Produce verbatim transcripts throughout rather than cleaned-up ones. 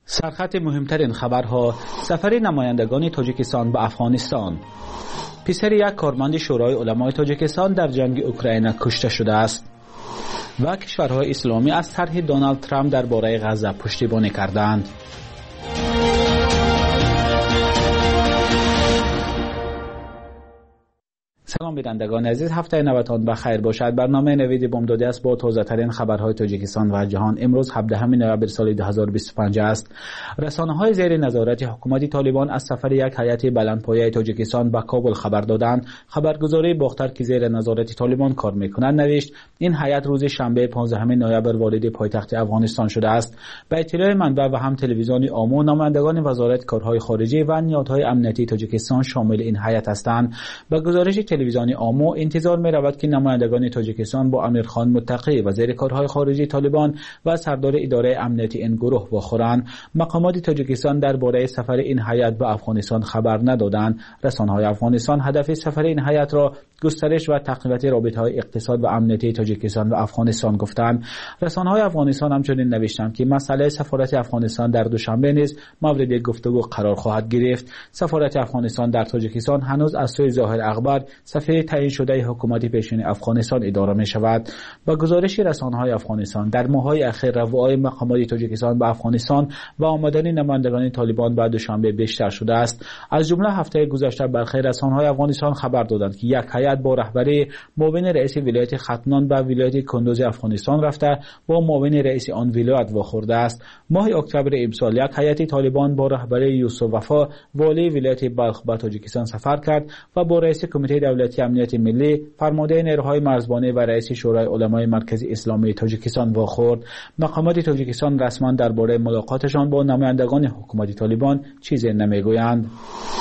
سرخط مهمترین خبرها: سفر نمایندگان تاجیکستان به افغانستان. پسر یک کارمند شورای علمای تاجیکستان در جنگ اوکراین کشته شده است و کشورهای اسلامی از طرح دونالد ترامپ درباره غزه پشتیبانی کردند. سلام بینندگان عزیز، هفته نوتان بخیر باشد. برنامه نوید بامداده است با تازه ترین خبرهای تاجیکستان و جهان. امروز هفدهم نوامبر سال دو هزار و بیست و پنج است. رسانه های زیر نظارت حکومت طالبان از سفر یک هیئت بلندپایه تاجیکستان به کابل خبر دادند. خبرگزاری باختر که زیر نظارت طالبان کار می‌کند نوشت این هیئت روز شنبه پانزدهم نوامبر وارد پایتخت افغانستان شده است. به اطلاع منبع و هم تلویزیون آمو، نمایندگان وزارت کارهای خارجه و نهادهای امنیتی تاجیکستان شامل این هیئت هستند. به گزارش تلویزیون آمو انتظار می رود که نمایندگان تاجیکستان با امیرخان متقی وزیر کارهای خارجه طالبان و سردار اداره امنیتی این گروه بخورند. مقامات تاجیکستان درباره سفر این هیئت به افغانستان خبر ندادند. رسانه‌های افغانستان هدف سفر این هیئت را گسترش و تقویت رابطه‌های اقتصاد و امنیتی تاجیکستان و افغانستان گفتند. رسانه‌های افغانستان همچنین نوشتند که مسئله سفارت افغانستان در دوشنبه نیز مورد گفتگو قرار خواهد گرفت. سفارت افغانستان در تاجیکستان هنوز از سوی ظاهر اخبار سفیر تعیین شده حکومت پیشین افغانستان اداره می شود. با گزارش رسانه‌های افغانستان در ماه‌های اخیر رفوهای مقامات تاجیکستان به افغانستان و آمدن نمایندگان طالبان به دوشنبه بیشتر شده است. از جمله هفته گذشته برخی رسانه‌های افغانستان خبر دادند که یک هیئت با رهبری معاون رئیس ولایت ختنان به ولایت کندوز افغانستان رفته و معاون رئیس آن ولایت واخورده است. ماه اکتبر امسال یک هیئت طالبان با رهبری یوسف وفا والی ولایت بلخ به تاجیکستان سفر کرد و با رئیس کمیته دولتی امنیت ملی، فرمانده نیروهای مرزبانی و رئیس شورای علمای مرکزی اسلامی تاجیکستان واخورد. مقامات تاجیکستان رسما درباره ملاقاتشان با نمایندگان حکومت طالبان چیزی نمیگویند.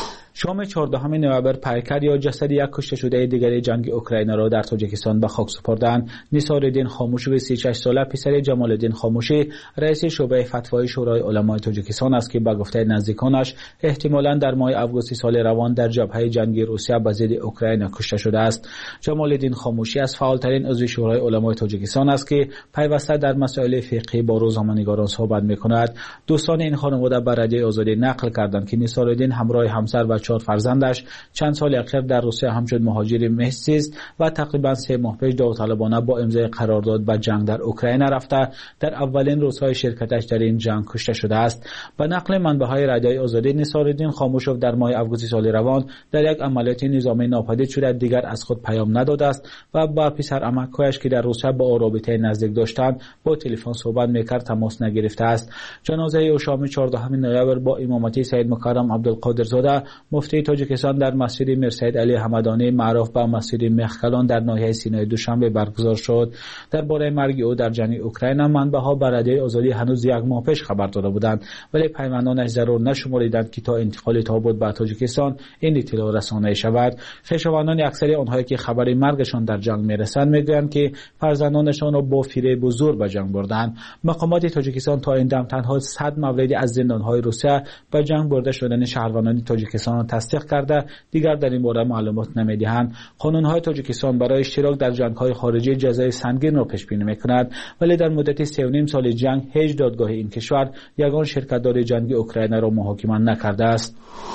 شام چهاردهم نوامبر پیکر یا جسد یک کشته شده دیگر جنگ اوکراین را در تاجیکستان به خاک سپردند. نثارالدین خاموشی سی و شش ساله پسر جمال الدین خاموشی رئیس شعبه فتوای شورای علمای تاجیکستان است که به گفته نزدیکانش احتمالاً در ماه آگوست سال روان در جبهه جنگی روسیه به ضد اوکراین کشته شده است. جمال الدین خاموشی از فعالترین عضو شورای علمای تاجیکستان است که پیوسته در مسائل فقهی با روزنامه‌نگاران صحبت می‌کند. دوستان این خانواده به رادیوی آزادی نقل کردند که نثارالدین همراه همسر و چهار فرزندش چند سال اخیر در روسیه همچون مهاجر محض است و تقریبا سه ماه پیش داوطلبانه با امضای قرارداد به جنگ در اوکراین رفته در اولین روزهای شرکتش در این جنگ کشته شده است. به نقل منبع‌های رادیوی آزادی، نثارالدین خاموشوف در ماه آگوست سال روان در یک عملیات نظامی ناپدید شده دیگر از خود پیام نداده است و با پسر عمک‌هایش که در روسیه با رابطه نزدیک داشتند با تلفن صحبت می‌کرد تماس نگرفته است. جنازه او شام چهاردهم نوامبر با امامتی سید مکرم عبدالقادرزاده مفتی تاجیکستان در مسجد میرسید علی حمدانی معروف به مسجد مخکلان در ناحیه سینای دوشنبه برگزار شد. درباره مرگ او در جنگ اوکراین منبع‌ها به رادیوی آزادی هنوز یک ماه پیش خبر داده بودند، ولی پیوندانش ضرور نشمردند که تا انتقال تابوت به تاجیکستان این اطلاع رسانه‌ای شود. خویشاوندان اکثر آنهایی که خبر مرگشان در جنگ میرسند میگویند که فرزندانشان را با فریب و زور به جنگ بردند. مقامات تاجیکستان تا این دم تنها صد مورد از زندان‌های روسیه به جنگ برده شدن شهروندان تاجیکستان را تصدیق کرده دیگر در این باره معلومات نمیدهند. قانون‌های تاجیکستان برای اشتراک در جنگ‌های خارجی جزای سنگین را پیش بینی می‌کند، ولی در مدت سه و نیم سال جنگ هیچ دادگاه این کشور یگان شرکت‌دار جنگ اوکراین را محاکمه نکرده است.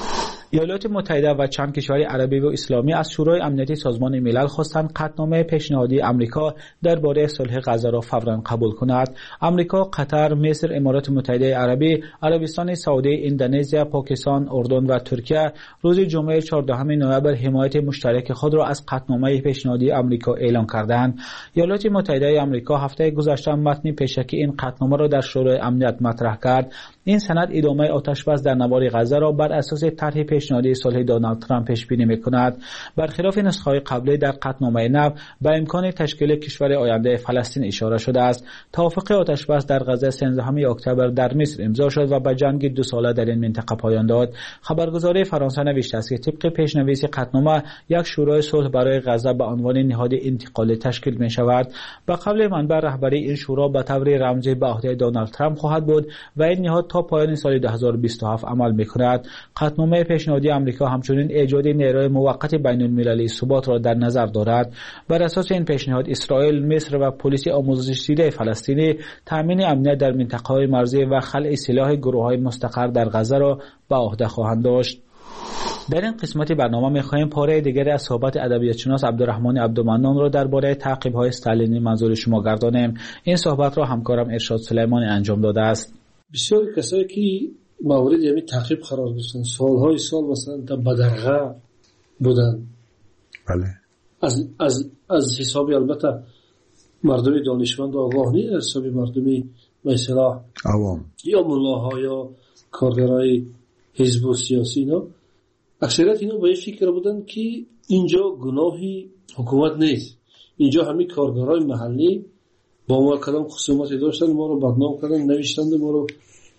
ایالات متحده و چند کشور عربی و اسلامی از شورای امنیتی سازمان ملل خواستند قطعنامه پیشنهادی آمریکا درباره صلح غزه را فوراً قبول کند. آمریکا، قطر، مصر، امارات متحده عربی، عربستان سعودی، اندونزی، پاکستان، اردن و ترکیه روز جمعه چهاردهم نوامبر حمایت مشترک خود را از قطعنامه پیشنهادی آمریکا اعلام کردند. ایالات متحده آمریکا هفته گذشته متن پیشکی این قطعنامه را در شورای امنیت مطرح کرد. این سند ادامه آتش‌بس در نوار غزه را بر اساس طرح پیشنهادی صلح دونالد ترامپ پیش بینی می‌کند. برخلاف نسخه‌های قبلی در قطعنامه نو به امکان تشکیل کشور آینده فلسطین اشاره شده است. توافق آتش‌بس در غزه سیزدهم اکتبر در مصر امضا شد و به جنگ دو ساله در این منطقه پایان داد. خبرگزاری فرانسه نوشته است که طبق پیش‌نویس قطعنامه یک شورای صلح برای غزه به عنوان نهاد انتقالی تشکیل می‌شود. به قول منبع رهبری این شورا به طور رمزی به عهده دونالد ترامپ خواهد بود و این نهاد تا پایان سال دو هزار و بیست و هفت عمل می‌کند. قطعنامه پیشنهادی پیشنهادی آمریکا همچنین ایجاد نیروی موقت بین المللی ثبات را در نظر دارد. بر اساس این پیشنهاد اسرائیل، مصر و پلیس آموزش دیده فلسطینی تامین امنیت در منطقه‌های مرزی و خلع سلاح گروه‌های مستقر در غزه را به عهده خواهند داشت. در این قسمت برنامه می‌خواهیم پاره دیگری از صحبت ادبیاتشناس عبدالرحمن عبدالمنان را درباره تعقیب‌های استالینی منظور شما گردانیم. این صحبت را همکارم ارشاد سلیمانی انجام داده است. بسیار کسایی که مورد یعنی تعقیب قرار گرفتن، سالهای سال مثلا تا بدرغه بودن. بله. از از از حسابی البته مردم دانشمند و آگاه نیست، از حسابی مردمی مثلا عوام یا ملاها یا کارگرای حزب و سیاسی اینا، اکثریت اینا با این فکر بودن که اینجا گناهی حکومت نیست، اینجا همین کارگرای محلی با ما کدام خصومتی داشتن، ما رو بدنام کردن، نوشتند ما رو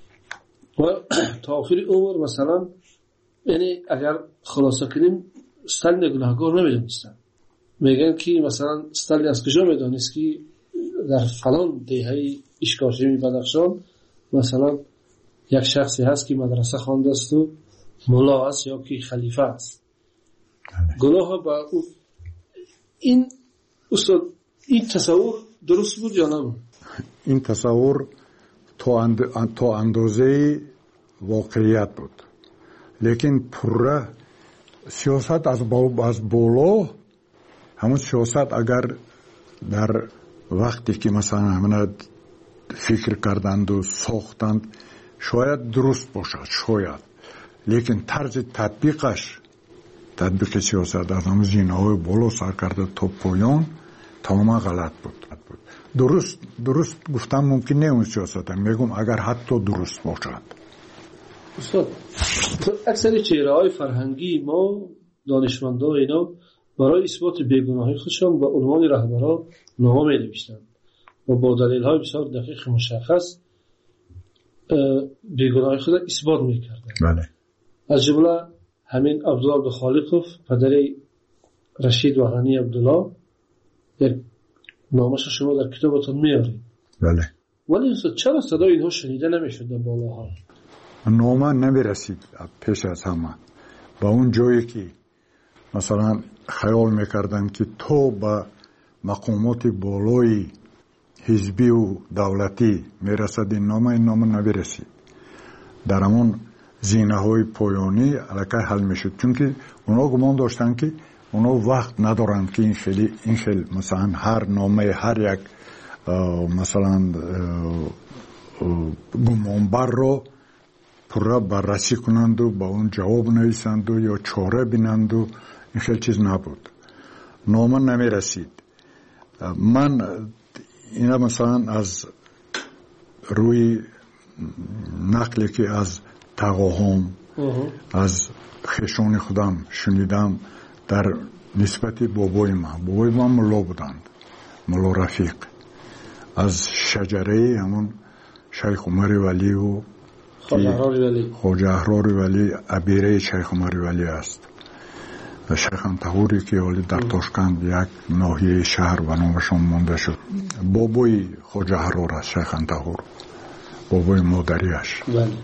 و تا آخر عمر مثلا، یعنی اگر خلاصه کنیم استالین گناهکار نمیدونستن. میگن که مثلا استالین از کجا میدونست که در فلان دهه اشکاشمی بدخشان مثلا یک شخصی هست که مدرسه خوانده است و مولا است یا که خلیفه است. گناه با او این استاد این تصور درست بود یا نه؟ این تصور تا اند... تا اندازه واقعیت بود، لیکن پره سیاست از با... از بالا، همون سیاست اگر در وقتی که مثلا همه فکر کردند و ساختند شاید درست باشد، شاید، لیکن طرز تطبیقش، تطبیق سیاست از همون زینه‌های بالا سر کرده تا پایان تماما غلط بود. درست درست گفتم ممکن نه اون سیاست هم میگم اگر حتی درست باشد. استاد اکثر چهره‌های فرهنگی ما دانشمندا اینا برای اثبات بیگناهی خودشون با عنوان رهبرا نامه می‌نوشتند و با دلایل بسیار دقیق مشخص بیگناهی خود اثبات می‌کردند. بله. از جمله همین عبدالله عبدالخالقوف پدر رشید وحدانی عبدالله یک نامش شما در کتابتون میارید. بله. ولی چرا صدای اینها شنیده نمیشد در بالاها؟ نامه نمیرسید پیش از همه با اون جایی که مثلا خیال میکردن که تو با مقامات بالای حزبی و دولتی میرسد این نامه، این نامه نمیرسید. در همون زینه های پایانی علاقه حل میشد، چون که اونا گمان داشتن که اونا وقت ندارند که این خیلی این خیلی مثلا هر نامه هر یک مثلا گمانبر رو پورا بررسی کنند و با اون جواب نویسند و یا چاره بینند و این خیلی چیز نبود. نامه نمی رسید. من اینا مثلا از روی نقلی که از تقاهم از خشون خودم شنیدم در نسبت بابای من، بابای من ملا بودند، ملا رفیق، از شجره همون شیخ عمر ولی و خواجه احرار ولی ابیره شیخ عمر ولی است و شیخ انتهوری که حالی در تاشکند یک ناحیه شهر و نامشون مونده شد. بابای خواجه احرار است، شیخ انتهور، بابای مادریش.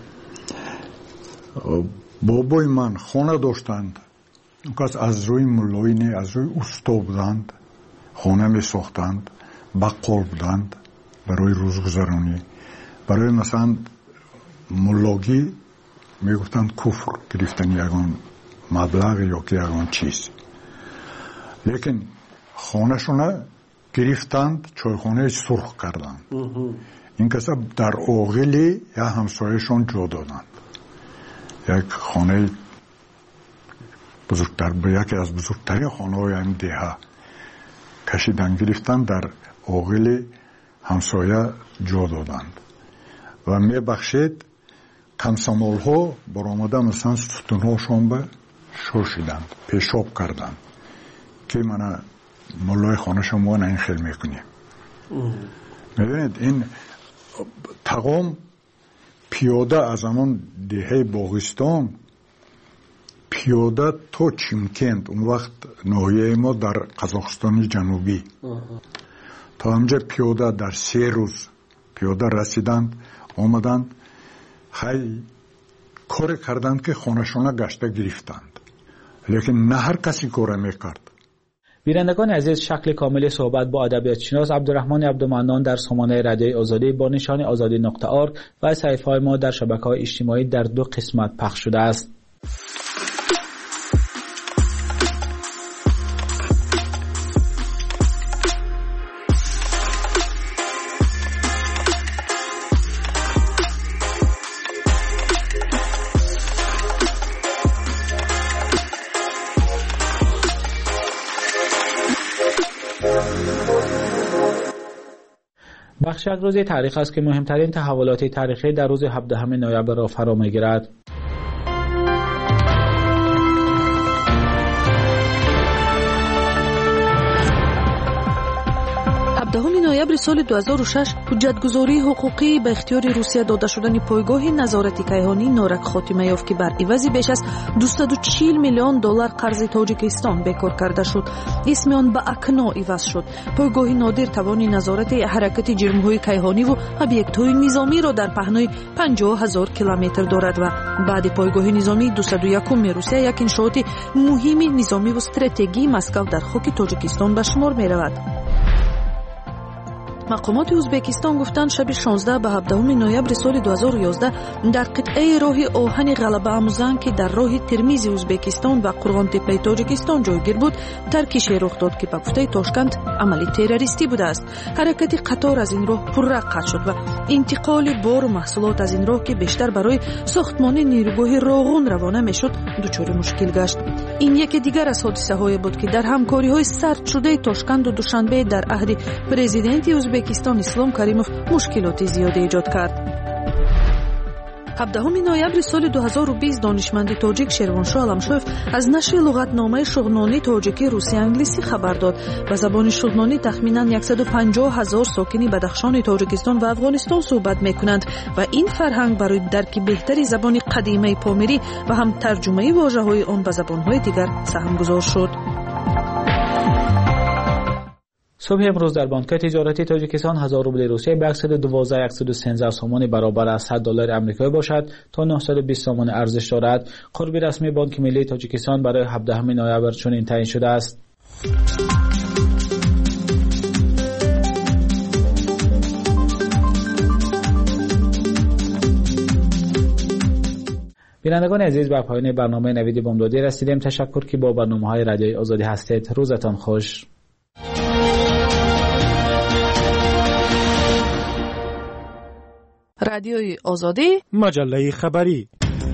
بابای من خانه داشتند، کس از روی ملایی نه، از روی استا بودند، خانه می ساختند، بقال بودند برای روزگذرانی. برای مثلا ملاگی می گفتند کفر گرفتن یکان مبلغ یا که یکان چیز، لیکن خانه شونه گرفتند، چایخانه سرخ کردند. این کسا در آغلی یا همسایشون جا دادند، یک خانه بزرگتر به یکی از بزرگترین خانه های این دهه کشیدن، گرفتن در آغل همسایه جا دادند و می بخشید کمسمال ها برآمده مثلا ستون هاشون به شوشیدند، پیشاب کردند که من ملای خانه شما نه این خیل میکنیم. میدونید این تقام پیاده از همون دهه باغستان پیاده تا چیمکند، اون وقت ناحیه ما در قزاقستان جنوبی، تا همجا پیاده در سه روز پیاده رسیدند، آمدند، خیلی کار کردند که خانه‌شان گشته گرفتند، لیکن نه هر کسی کار میکرد. بینندگان عزیز، شکل کامل صحبت با ادبیات شناس عبدالرحمن عبدالمنان در سامانه رادیوی آزادی با نشان آزادی نقطه آرگ و صفحه‌های ما در شبکه‌های اجتماعی در دو قسمت پخش شده است. بخش یک روزی تاریخ است که مهمترین تحولات تاریخی در روز هفدهم نوامبر را فرا می‌گیرد. هفدهم نوامبر سال دو هزار و شش حجتگزاری حقوقی به اختیار روسیه داده شدن پایگاه نظارت کیهانی نورک خاتمه یافت که بر عوض بیش از دویست و چهل میلیون دلار قرض تاجیکستان بکار کرده شد. اسم آن به اکنا عوض شد. پایگاه نادر توان نظارت حرکت جرم‌های کیهانی و ابیکت‌های نظامی را در پهنای پنجاه هزار کیلومتر دارد و بعد پایگاه نظامی دویست و یک روسیه یک انشاءات مهم نظامی و استراتژی مسکو در خاک تاجیکستان به شمار می‌رود. مقامات ازبکستان گفتند شب شانزده به هفدهم نوامبر سال دو هزار و یازده در قطعه راه آهن غلبه آموزان که در راه ترمیز ازبکستان و قرغان تپه تاجیکستان جایگیر بود ترکشی رخ داد که به گفته تاشکند عملی تروریستی بوده است. حرکت قطار از این راه پررق قطع شد و انتقال بار و محصولات از این راه که بیشتر برای ساختمان نیروگاه راغون روانه میشد دچار مشکل گشت. این یکی دیگر از حادثه های بود که در همکاری های سرد شده تاشکند و دوشنبه در عهد پرزیدنت ازبکستان اسلام کریموف مشکلات زیاده ایجاد کرد. هفدهم نوامبر سال دو هزار و بیست دانشمند تاجیک شیروانشاه علمشویف از نشر لغتنامه شغنانی تاجیکی روسی انگلیسی خبر داد. به زبان شغنانی تخمیناً صد و پنجاه هزار ساکن بدخشان تاجیکستان و افغانستان صحبت میکنند و این فرهنگ برای درک بهتری زبان قدیمی پامیری و هم ترجمه واژه‌های آن به زبان‌های دیگر سهمگذار شد. صبح امروز در بانک تجارتی تاجیکستان هزار روبل روسیه به صد و دوازده صد و سیزده سوم برابر از صد دلار آمریکایی باشد تا نهصد و بیست سوم ارزش دارد. قربی رسمی بانک ملی تاجیکستان برای هفدهم نوامبر چنین تعیین شده است. بینندگان عزیز، به پایان برنامه نوید بامدادی رسیدیم. تشکر که با برنامه‌های رادیوی آزادی هستید. روزتان خوش. رادیوی آزادی، مجله خبری.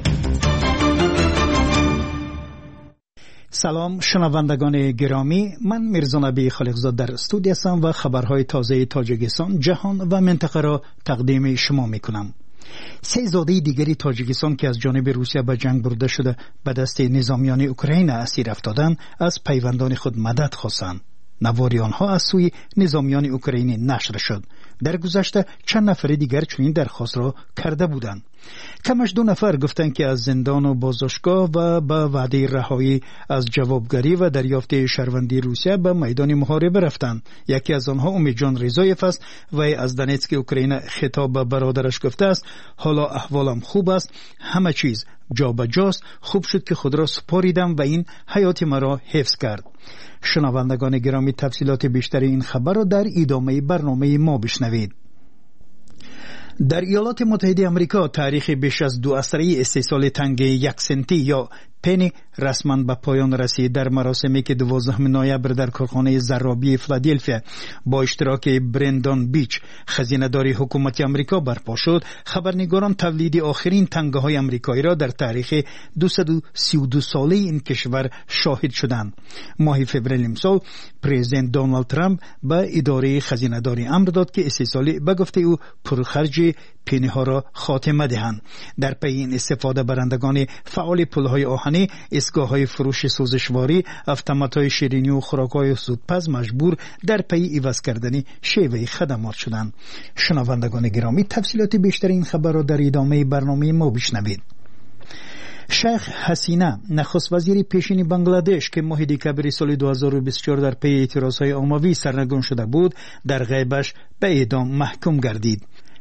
سلام شنوندگان گرامی، من میرزا نبی خالقزاد در استودیو هستم و خبرهای تازه تاجیکستان، جهان و منطقه را تقدیم شما میکنم. سه زاده دیگری تاجیکستان که از جانب روسیه به جنگ برده شده به دست نظامیان اوکراین اسیر افتادند از پیوندان خود مدد خواستند. نواری آنها از سوی نظامیان اوکراینی نشر شد. در گذشته چند نفر دیگر چنین درخواست را کرده بودند. کمش دو نفر گفتند که از زندان و بازداشتگاه و به وعده رهایی از جوابگری و دریافت شهروندی روسیه به میدان محاربه رفتند. یکی از آنها امیدجان رضایف است و از دونتسک اوکراین خطاب به برادرش گفته است حالا احوالم خوب است، همه چیز جا به جاست، خوب شد که خود را سپاریدم و این حیات مرا حفظ کرد. شنوندگان گرامی، تفصیلات بیشتر این خبر را در ادامه برنامه ما بشنوید. در ایالات متحده آمریکا تاریخ بیش از دو عصره استحصال تنگ یک سنتی یا پنی رسما به پایان رسید. در مراسمی که دوازدهم نوامبر در کارخانه زرابی فیلادلفیا با اشتراک برندان بیچ خزینه‌دار حکومت آمریکا برپا شد، خبرنگاران تولید آخرین تنگه های آمریکایی را در تاریخ دویست و سی و دو ساله این کشور شاهد شدند. ماه فوریه امسال پرزیدنت دونالد ترامپ به اداره خزینه‌داری امر داد که استحصال به گفته او پرخرج پنی ها را خاتمه دهند. در پی این استفاده برندگان فعال پل‌های آهنی، اسگاه‌های فروش سوزشواری، اتومات‌های شیرینی و خوراک‌های زودپز مجبور در پی عوض کردن شیوه خدمات شدند. شنوندگان گرامی، تفصیلات بیشتر این خبر را در ادامه برنامه ما بشنوید. شیخ حسینه نخست وزیر پیشین بنگلادش که ماه دکامبر سال دو هزار و بیست و چهار در پی اعتراضهای عمومی سرنگون شده بود، در غیبش به اعدام محکوم گردید.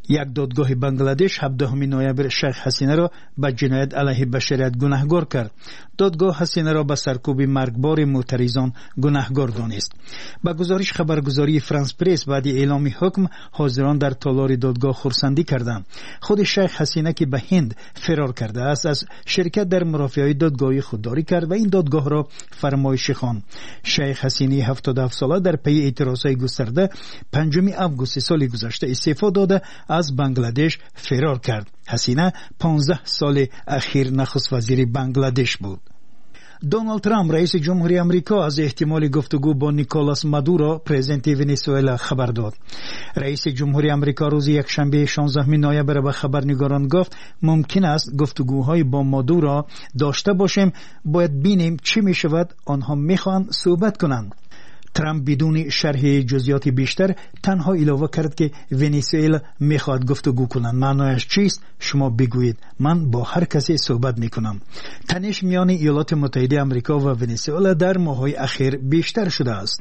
یک دادگاه بنگلادش هفدهم نوامبر شیخ حسینه را به جنایت علیه بشریت گناهکار کرد. دادگاه حسینه را به سرکوب مرگبار معترضان گناهکار دانست. با گزارش خبرگزاری فرانس پرس بعد اعلام حکم حاضران در تالار دادگاه خرسندی کردند. خود شیخ حسینه که به هند فرار کرده است از شرکت در مرافعه دادگاهی خودداری کرد و این دادگاه را فرمایشی خواند. شیخ حسینه هفتاد و هفت ساله در پی اعتراضهای گسترده پنجم آگوست سال گذشته استعفا داده از بنگلادش فرار کرد. حسینه پانزده سال اخیر نخست وزیر بنگلادش بود. دونالد ترامپ رئیس جمهوری آمریکا از احتمال گفتگو با نیکولاس مادورو پرزیدنت ونزوئلا خبر داد. رئیس جمهوری آمریکا روز یکشنبه شانزدهم نوامبر به خبرنگاران گفت ممکن است گفتگوهای با مادورو داشته باشیم، باید ببینیم چی می شود، آنها میخوان صحبت کنند. ترامپ بدون شرح جزئیات بیشتر تنها اضافه کرد که ونزوئلا میخواد گفتگو کنند. معنایش چیست؟ شما بگویید، من با هر کسی صحبت میکنم. تنش میان ایالات متحده آمریکا و ونزوئلا در ماه‌های اخیر بیشتر شده است.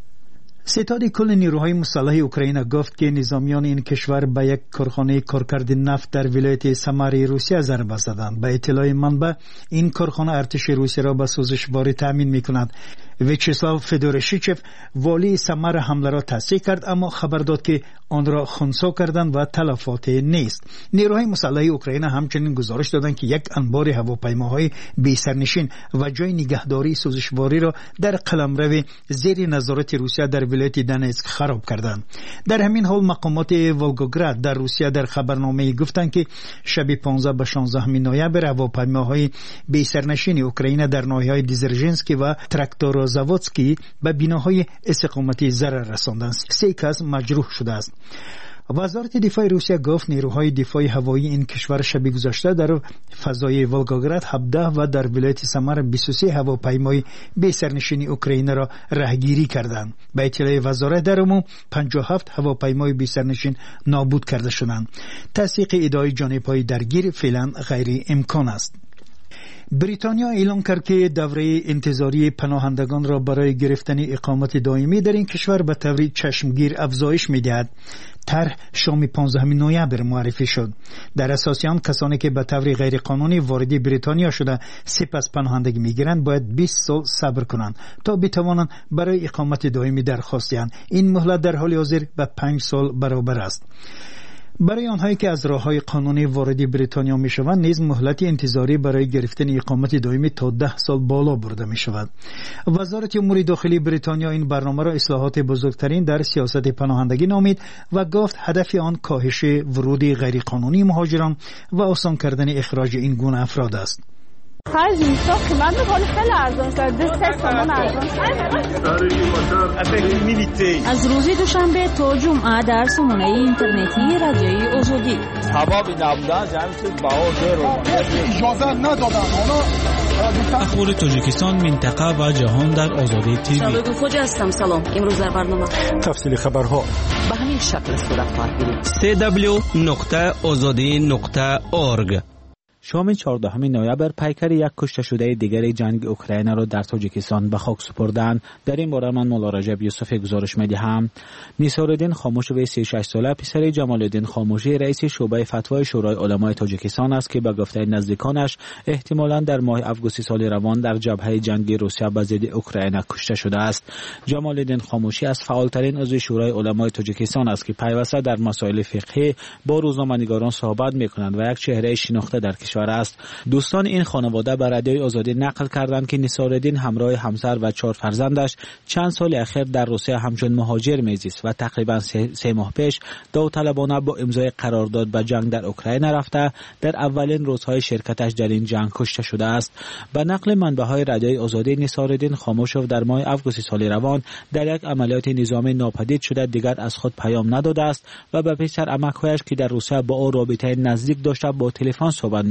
ستاد کل نیروهای مسلح اوکراین گفت که نظامیان این کشور به یک کارخانه کارکرد نفت در ولایت سمر روسیه ضربه زدند. به اطلاع منبع این کارخانه ارتش روسیه را به سوزشواری تامین میکند. ویچسلاو فدورشیچف والی سمر حمله را تصدیق کرد، اما خبر داد که آن را خنثی کردند و تلفات نیست. نیروهای مسلح اوکراین همچنین گزارش دادند که یک انبار هواپیماهای بی سرنشین و جای نگهداری سوزشواری را در قلمرو زیر نظارت روسیه در ولایت دنیسک خراب کردند. در همین حال مقامات ولگوگراد در روسیه در خبرنامه گفتند که شب پانزده به شانزده نوامبر هواپیماهای بی سرنشین اوکراین در ناحیه‌های دیزرژینسکی و تراکتور زاوودسکی به بناهای استقامتی ضرر رساندند. سه کس مجروح شده است. وزارت دفاع روسیه گفت نیروهای دفاع هوایی این کشور شب گذشته در فضای ولگوگراد هفده و در ولایت سمر بیست و سه هواپیمای بی سرنشین اوکراین را راهگیری کردند. به اطلاع وزارت در عموم پنجاه و هفت هواپیمای بی سرنشین نابود کرده شدند. تصدیق ادعای جانب‌های درگیر فعلا غیر امکان است. بریتانیا اعلام کرد که دوره انتظاری پناهندگان را برای گرفتن اقامت دائمی در این کشور به طور چشمگیر افزایش می‌دهد. طرح شام پانزدهم نوامبر معرفی شد. در اساس آن کسانی که به طور غیر قانونی وارد بریتانیا شده سپس پناهندگی می‌گیرند باید بیست سال صبر کنند تا بتوانند برای اقامت دائمی درخواست دهند. این مهلت در حال حاضر به پنج سال برابر است. برای آنهایی که از راه‌های قانونی وارد بریتانیا می‌شوند نیز مهلت انتظاری برای گرفتن اقامت دائمی تا ده سال بالا برده می‌شود. وزارت امور داخلی بریتانیا این برنامه را اصلاحات بزرگترین در سیاست پناهندگی نامید و گفت هدف آن کاهش ورود غیرقانونی مهاجران و آسان کردن اخراج این گونه افراد است. خرج میشه قیمت حال خیلی ارزان شده. سه سامان ارزان شده. از روز دوشنبه تا جمعه در سامانه اینترنتی رادیوی آزادی. حبابی نبودن جمعیت باور رو اجازه ندادن. اخبار تاجیکستان، منطقه و جهان در آزادی تیوی. شبکه خوجا هستم. سلام. امروز در برنامه تفصیل خبرها به همین شکل صورت خواهد گرفت. سی دبلیو نقطه آزادی نقطه اورگ. شام چهاردهم نوامبر پیکر یک کشته شده دیگر جنگ اوکراین را در تاجیکستان به خاک سپردند. در این باره من مولا رجب یوسف گزارش می‌دهم. نیسارالدین خاموش و سی و شش ساله پسر جمالالدین خاموشی رئیس شعبه فتوای شورای علمای تاجیکستان است که به گفته نزدیکانش احتمالاً در ماه آگوست سال روان در جبهه جنگی روسیه به ضد اوکراین کشته شده است. جمالالدین خاموشی از فعالترین عضو شورای علمای تاجیکستان است که پیوسته در مسائل فقهی با روزنامه‌نگاران صحبت می‌کند و یک چهره شناخته در کشور است. دوستان این خانواده به رادیوی آزادی نقل کردند که نیسارالدین همراه همسر و چهار فرزندش چند سال اخیر در روسیه همچون مهاجر میزیست و تقریبا سه, سه ماه پیش داوطلبانه با امضای قرارداد به جنگ در اوکراین رفته در اولین روزهای شرکتش در این جنگ کشته شده است. به نقل منبع‌های رادیوی آزادی نیسارالدین خاموشوف در ماه آگوست سال روان در یک عملیات نظامی ناپدید شده دیگر از خود پیام نداده است و به پسر عمک‌هایش که در روسیه با او رابطه نزدیک داشته با تلفن صحبت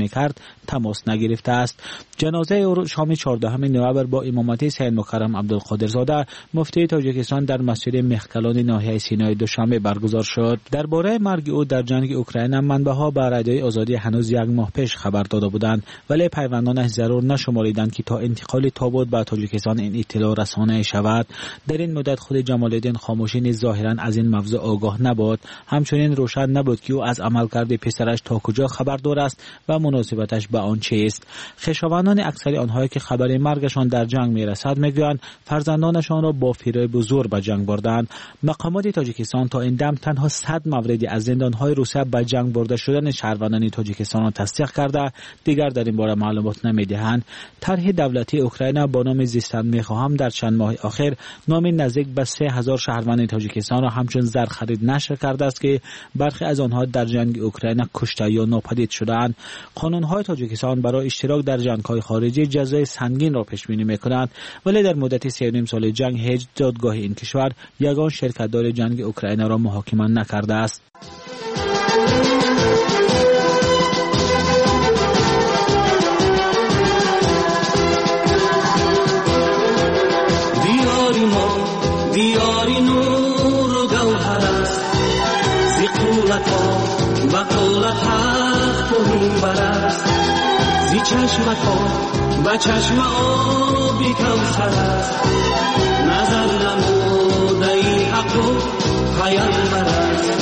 میکرد تماس نگرفته است. جنازه او شام چهاردهم نوامبر با امامت سید مکرم عبدالقادرزاده مفتی تاجیکستان در مسجد مخکلان ناحیه سینای دوشنبه برگزار شد. درباره مرگ او در جنگ اوکراین منبع‌ها به رادیوی آزادی هنوز یک ماه پیش خبر داده بودند، ولی پیوندانش ضرور نشماریدند که تا انتقال تابوت به تاجیکستان این اطلاع رسانه شود. در این مدت خود جمال الدین خاموشی نیز ظاهرا از این موضوع آگاه نبود. همچنین روشن نبود که او از عملکرد پسرش تا کجا خبردار است و مناسبتش به آن چیست. خویشاوندان اکثر آنهایی که خبر مرگشان در جنگ میرسد میگویند فرزندانشان را با فریب زور به جنگ بردند. مقامات تاجیکستان تا این دم تنها صد موردی از زندانهای روسیه به جنگ برده شدن شهروندان تاجیکستان را تصدیق کرده، دیگر در این باره معلومات نمیدهند. طرح دولتی اوکراین با نام زیستن میخواهم در چند ماه اخیر نام نزدیک به سه هزار شهروند تاجیکستان را همچون زر خرید نشر کرده است که برخی از آنها در جنگ اوکراین کشته یا ناپدید شدند. قانون‌های تاجیکستان برای اشتراک در جنگ‌های خارجی جزای سنگین را پیش بینی می‌کنند، ولی در مدت سه و نیم سال جنگ هیچ دادگاه این کشور یگان شرکت‌دار جنگ اوکراین را محاکمه نکرده است. دیاری ما دیاری نور و گوهر است، زی قولت ها و قولت حق و منبر است، زی چشمت ها و چشم آبی کوثر است، نظر نموده ای حق و پیامبر است.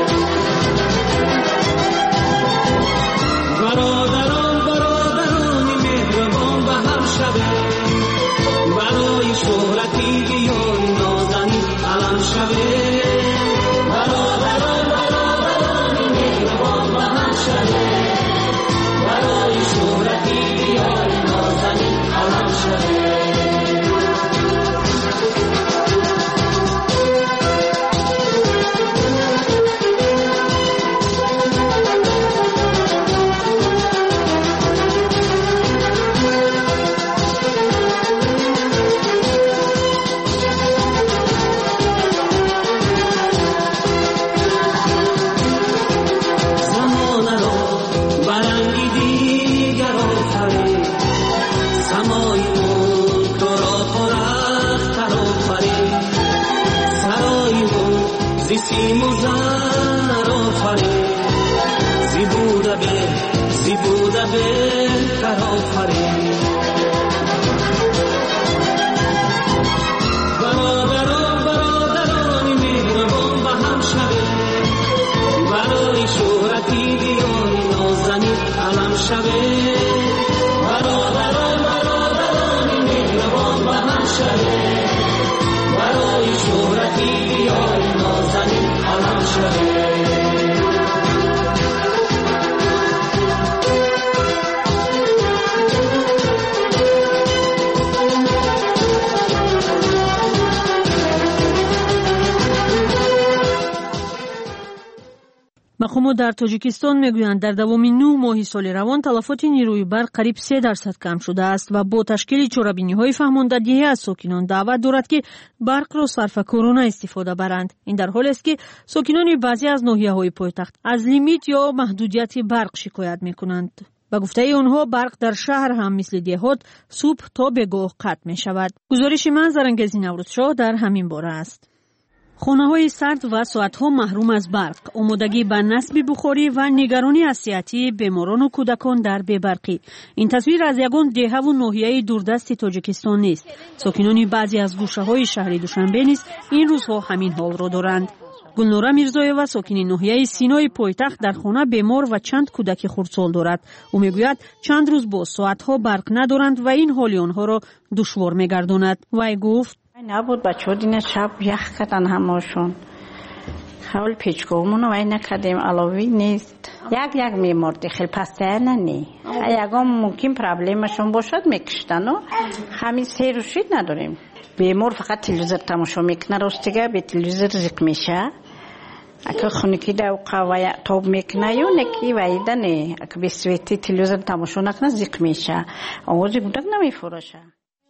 برادران برادران مهربان به هم شوید، برای شهرتی بیاری نازنین علم شوید. برادران برادران مهربان به هم شوید، برای شهرتی بیاری نازنین علم شوید. سیم و زر آفرین، زی بوده به زی بوده بهتر آفرین. برادران برادران مهربان به هم شوید، برای شهرتی بیاری نازنین علم شوید. برادران برادران مهربان به هم شوید، برای شهرتی بیاری نازنین علم شوید. مقامات در تاجیکستان میگویند در دوام نه ماه سال روان تلفات نیروی برق قریب سه درصد کم شده است و با تشکیل چرابینی‌های فهماندهی از ساکنان دعوت دارد که برق را صرف کرونا استفاده برند. این در حالی است که ساکنان بعضی از ناحیه‌های پایتخت از لیمیت یا محدودیت برق شکایت می‌کنند. با گفته آنها برق در شهر هم مثل دهات صبح تا بگاه قطع می‌شود. گزارش من زرنگزی نوروزشاه در همین باره است. خانه‌های سرد و ساعت‌ها محروم از برق، آمادگی به نصب بخاری و نگرانی از صحتی بیماران و کودکان در بی‌برقی. این تصویر از یگان دهه و ناحیه دوردست تاجیکستان نیست. ساکنان بعضی از گوشه‌های شهر دوشنبه نیز این روزها همین حال را دارند. گلنوره میرزایوا ساکن ناحیه سینای پایتخت در خانه بیمار و چند کودک خردسال دارد. او میگوید چند روز با ساعت‌ها برق ندارند و این حال آنها را دشوار می‌گرداند. وی گفت نبود بچه ها دین شب یخ کردن هماشون خیلی پیچگاهمون رو وی نکردیم علاوی نیست یک یک میمارد خیلی پسته ننی یکم ممکن پرابلمشون باشد میکشتن و همین سه روشید نداریم بیمار فقط تلویزر تماشا میکنه راستیگه به تلویزر زیق میشه اگه خونکی دوقه و تاب میکنه یا نکی ویده نه اگه به سویتی تلویزر تماشا نکنه زیق میشه آوازی گودک نمیفروشه.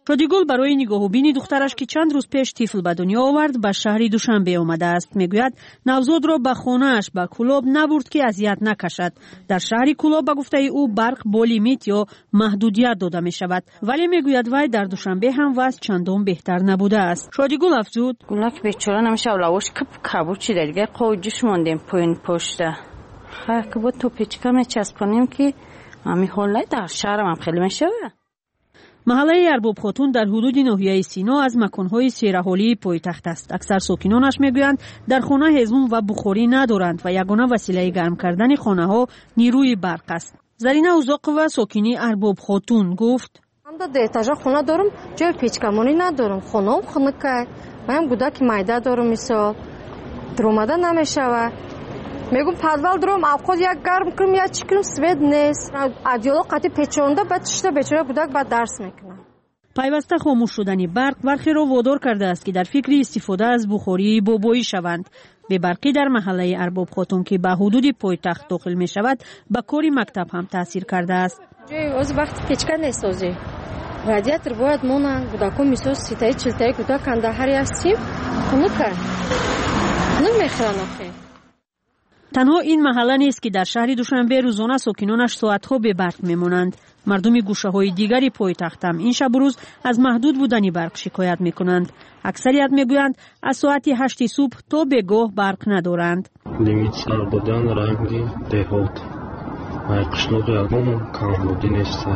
شادیگل برای نگاهوبین دخترش که چند روز پیش طفل به دنیا آورد به شهر دوشنبه آمده است. میگوید نوزاد را به خانه‌اش به کلاب نبرد که اذیت نکشد. در شهر کلاب به گفته او برق با لیمیت یا محدودیت داده می شود، ولی میگوید وای در دوشنبه هم وضع چندان بهتر نبوده است. شادیگل افزود: گلک بیچاره نمیشه اولش کپ کبوت چی دیگه قوجش موندیم پایین پشته. خیر که بود تو پیچکا میچسبونیم که همین حالا در شهرم هم خیلی میشه. محله ارباب خاتون در حدود ناحیه سینا از مکان‌های سیرحالی پایتخت است. اکثر ساکنانش میگویند در خانه هیزم و بخاری ندارند و یگانه وسیله گرم کردن خانه‌ها نیروی برق است. زرینه اوزاق و ساکنی ارباب خاتون گفت: من در اتاق خونه دارم، جای پیچکمانی ندارم. خانه‌ام خنک. من گودک مایده دارم، مثلا درآمده نمیشوه. میگم پدوال دارم اوقات یک گرم کنم یا چی کنم سوید نیست. ادیالا قطعی پیچونده بچشته بیچاره گودک بعد درس میکنه. پیوسته خاموش شدن برق برخی را وادار کرده است که در فکر استفاده از بخاری بابایی شوند. به برقی در محله ارباب خاتون که به حدود پایتخت داخل می شود به کار مکتب هم تاثیر کرده است. جای از وقت پیچکا نیستازی. رادیاتور باید مونن گودکو میسو سیتای چلتای گودک کندهاری هستیم. خنکه. نمیخوان آخه. تنها این محله نیست که در شهر دوشنبه روزانه ساکنانش ساعتها به برق میمانند. مردم گوشه‌های دیگری پایتخت هم این شب و روز از محدود بودن برق شکایت میکنند. اکثریت میگویند از ساعت هشت صبح تا به گاه برق ندارند. لیمیت سر بودن رنگی دهات. مای قشنوقی آدم کام بودی نیست.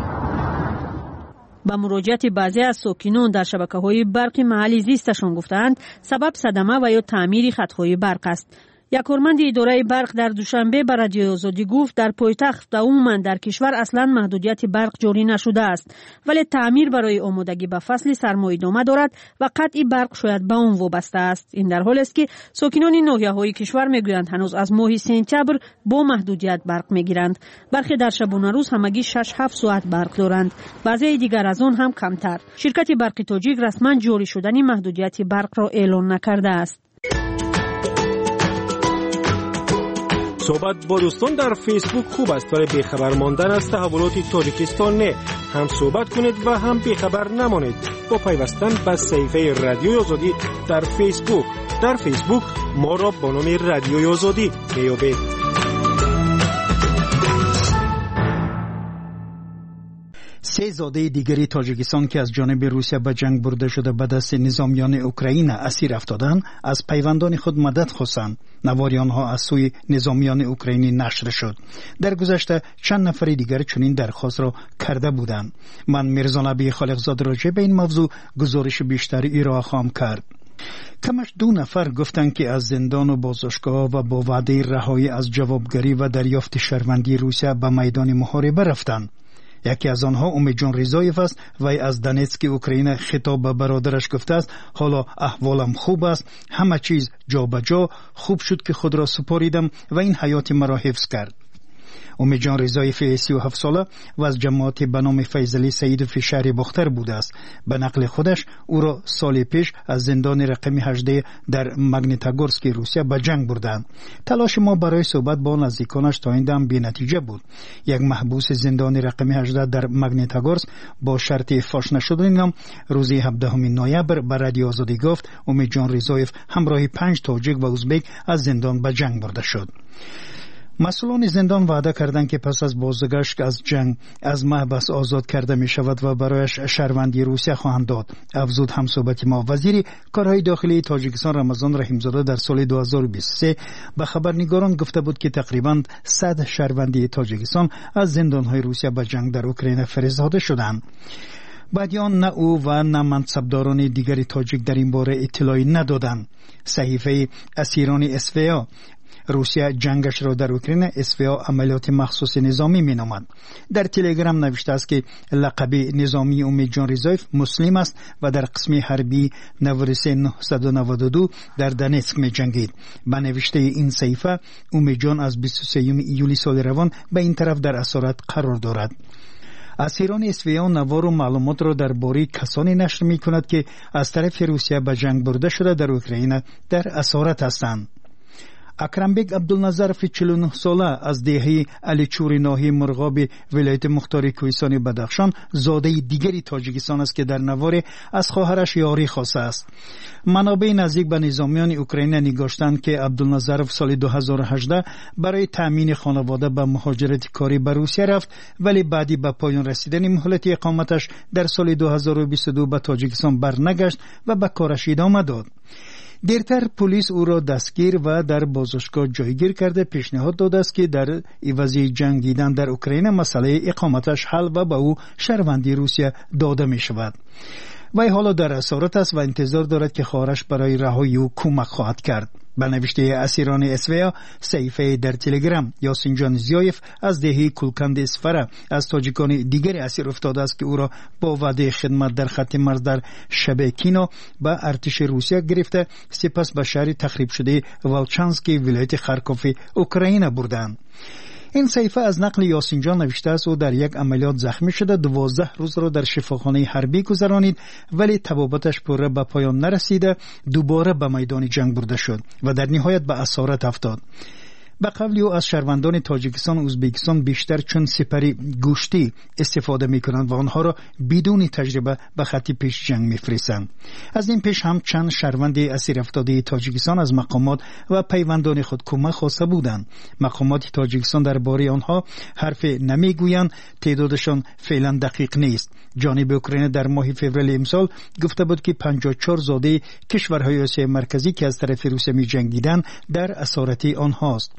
با مراجعت بعضی از ساکنان در شبکه‌های برق محلی زیستشان گفتند سبب صدمه و یا تعمیر خط‌های برق است. یک کارمند اداره برق در دوشنبه به رادیو آزادی گفت در پایتخت و عموما در کشور اصلا محدودیت برق جاری نشده است، ولی تعمیر برای آمادگی به فصل سرما ادامه دارد و قطع برق شاید به آن وابسته است. این در حالی است که ساکنان ناحیه‌های کشور میگویند هنوز از ماه سپتامبر با محدودیت برق میگیرند. برخی در شبانه روز همگی شش هفت ساعت برق دارند، بعضی دیگر از آن هم کمتر. شرکت برق تاجیک رسما جاری شدن محدودیت برق را اعلام نکرده است. صحبت با دوستان در فیسبوک خوب است، ولی بیخبر ماندن از تحولات تاجیکستان نه. هم صحبت کنید و هم بیخبر نمانید با پیوستن به صفحه رادیوی آزادی در فیسبوک. در فیسبوک ما را با نام رادیوی آزادی میابید. سه زاده دیگری تاجیکستان که از جانب روسیه به جنگ برده شده به دست نظامیان اوکراین اسیر افتادند از پیوندان خود مدد خواستند. نواری آنها از سوی نظامیان اوکراینی نشر شد. در گذشته چند نفر دیگر چنین درخواست را کرده بودند. من میرزا نبی خالقزاده راجع به این موضوع گزارش بیشتری ارائه خواهم کرد. کمش دو نفر گفتند که از زندان و بازداشتگاه و با وعده رهایی از جوابگری و دریافت شهروندی روسیه به میدان محاربه رفتند. یکی از آنها امیدجان رضایف است و از دونتسک اوکراین خطاب به برادرش گفته است حالا احوالم خوب است، همه چیز جا به جا، خوب شد که خود را سپاریدم و این حیات مرا حفظ کرد. امیدجان رضایف سی و هفت ساله و از جماعت به نام فیضلی سیدوف شهر باختر بوده است. به نقل خودش او را سال پیش از زندان رقم هجده در مگنیتگورسک روسیه به جنگ بردند. تلاش ما برای صحبت با نزدیکانش تا این دم بی نتیجه بود. یک محبوس زندان رقم هجده در مگنیتگورسک با شرط فاش نشدن نام روز هفدهم نوامبر به رادیو آزادی گفت امیدجان رضایف همراه پنج تاجیک و ازبک از زندان به جنگ برده شد. مسئولان زندان وعده کردند که پس از بازگشت از جنگ از محبس آزاد کرده می شود و برایش شهروندی روسیه خواهند داد. افزود همصحبت ما وزیر کارهای داخلی تاجیکستان رمضان رحیمزاده در سال دو هزار و بیست و سه به خبرنگاران گفته بود که تقریباً صد شهروندی تاجیکستان از زندانهای روسیه به جنگ در اوکراین فرستاده شدند. بعدیان نه او و نه منصبداران دیگری تاجیک در این باره اطلاعی ندادند. صحیفه اسیران اس وی آ روسیه جنگش را در اوکراین اس وی آ عملیات مخصوص نظامی می نامد. در تلگرام نوشته است که لقب نظامی امیدجان رضایف مسلم است و در قسم حربی نود و سه نهصد و نود و دو در دونتسک می جنگید. به نوشته این صحیفه امیدجان از بیست و سوم ایولی سال روان به این طرف در اسارت قرار دارد. اسیران اس وی آ نوار و معلومات را درباره کسانی نشر می کند که از طرف روسیه به جنگ برده شده در اوکراین در اسارت هستند. اکرمبک عبدالنظرف چهل و نه ساله از دهه علیچوری ناحیه مرغاب ولایت مختار کوهستان بدخشان زاده دیگری تاجیکستان است که در نوار از خواهرش یاری خواسته است. منابع نزدیک به نظامیان اوکراین نگاشتند که عبدالنظرف سال دو هزار و هجده برای تامین خانواده به مهاجرت کاری به روسیه رفت، ولی بعدی به پایان رسیدن مهلت اقامتش در سال دو هزار و بیست و دو به تاجیکستان برنگشت و به کارش ادامه داد. دیرتر پلیس او را دستگیر و در بازداشتگاه جایگیر کرده پیشنهاد داده است که در عوض جنگیدن در اوکراین مسئله اقامتش حل و به او شهروندی روسیه داده می شود. وی حالا در اسارت است و انتظار دارد که خواهرش برای رهایی او کمک خواهد کرد. به نوشته اسیران اسویا صحیفه در تلگرام، یاسین جان زیایف از دهه کلکند اسفره از تاجیکان دیگری اسیر افتاده است که او را با وعده خدمت در خط مرز در شبکینو به ارتش روسیه گرفته، سپس به شهر تخریب شده والچانسکی ولایت خارکوف اوکراین بردند. این صحیفه از نقل یاسین جان نوشته است او در یک عملیات زخمی شده، دوازده روز را در شفاخانه حربی گذرانید، ولی طبابتش پوره به پایان نرسیده دوباره به میدان جنگ برده شد و در نهایت به اسارت افتاد. به قول او از شهروندان تاجیکستان و ازبکستان بیشتر چون سپری گوشتی استفاده می کنند و آنها را بدون تجربه به خط پیش جنگ می فرستند. از این پیش هم چند شهروند اسیر افتاده تاجیکستان از مقامات و پیوندان خود کمک خواسته بودند. مقامات تاجیکستان درباره آنها حرف نمی گویند، تعدادشان فعلا دقیق نیست. جانب اوکراین در ماه فوریه امسال گفته بود که پنجاه و چهار زاده کشورهای آسیای مرکزی که از طرف روسیه می جنگیدند در اسارت آنهاست.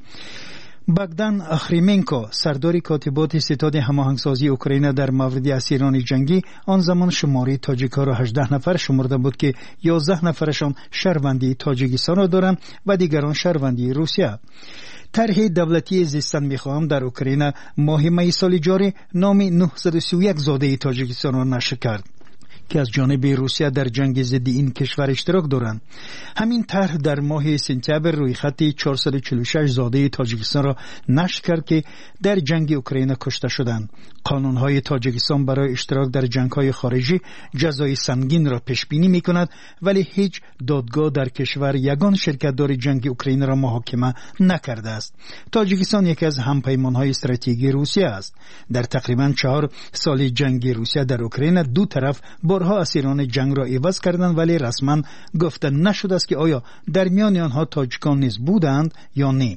باگدان اخریمنکو سردار کاتبات ستاد هماهنگسازی اوکراین در مورد اسیران جنگی آن زمان شماره تاجیک‌ها را هجده نفر شمرده بود که یازده نفرشان شهروندی تاجیکستان را دارند و دیگران شهروندی روسیه. طرح دولتی زیستن میخواهم در اوکراین ماه می سال جاری نام نهصد و سی و یک زاده تاجیکستان را نشر کرد که از جانب روسیه در جنگ ضد این کشور اشتراک دارند. همین طرح در ماه سپتامبر روی خط چهارصد و چهل و شش زاده تاجیکستان را نشر کرد که در جنگ اوکراین کشته شدند. قانون‌های تاجیکستان برای اشتراک در جنگ‌های خارجی جزای سنگین را پیش بینی می‌کند، ولی هیچ دادگاه در کشور یگان شرکت‌دار جنگ اوکراین را محاکمه نکرده است. تاجیکستان یکی از همپیمان‌های استراتژیکی روسیه است. در تقریباً چهار سال جنگ روسیه در اوکراین دو طرف بارها اسیران جنگ را عوض کردند، ولی رسما گفته نشده است که آیا در میان آنها تاجیکان نیز بودند یا نه.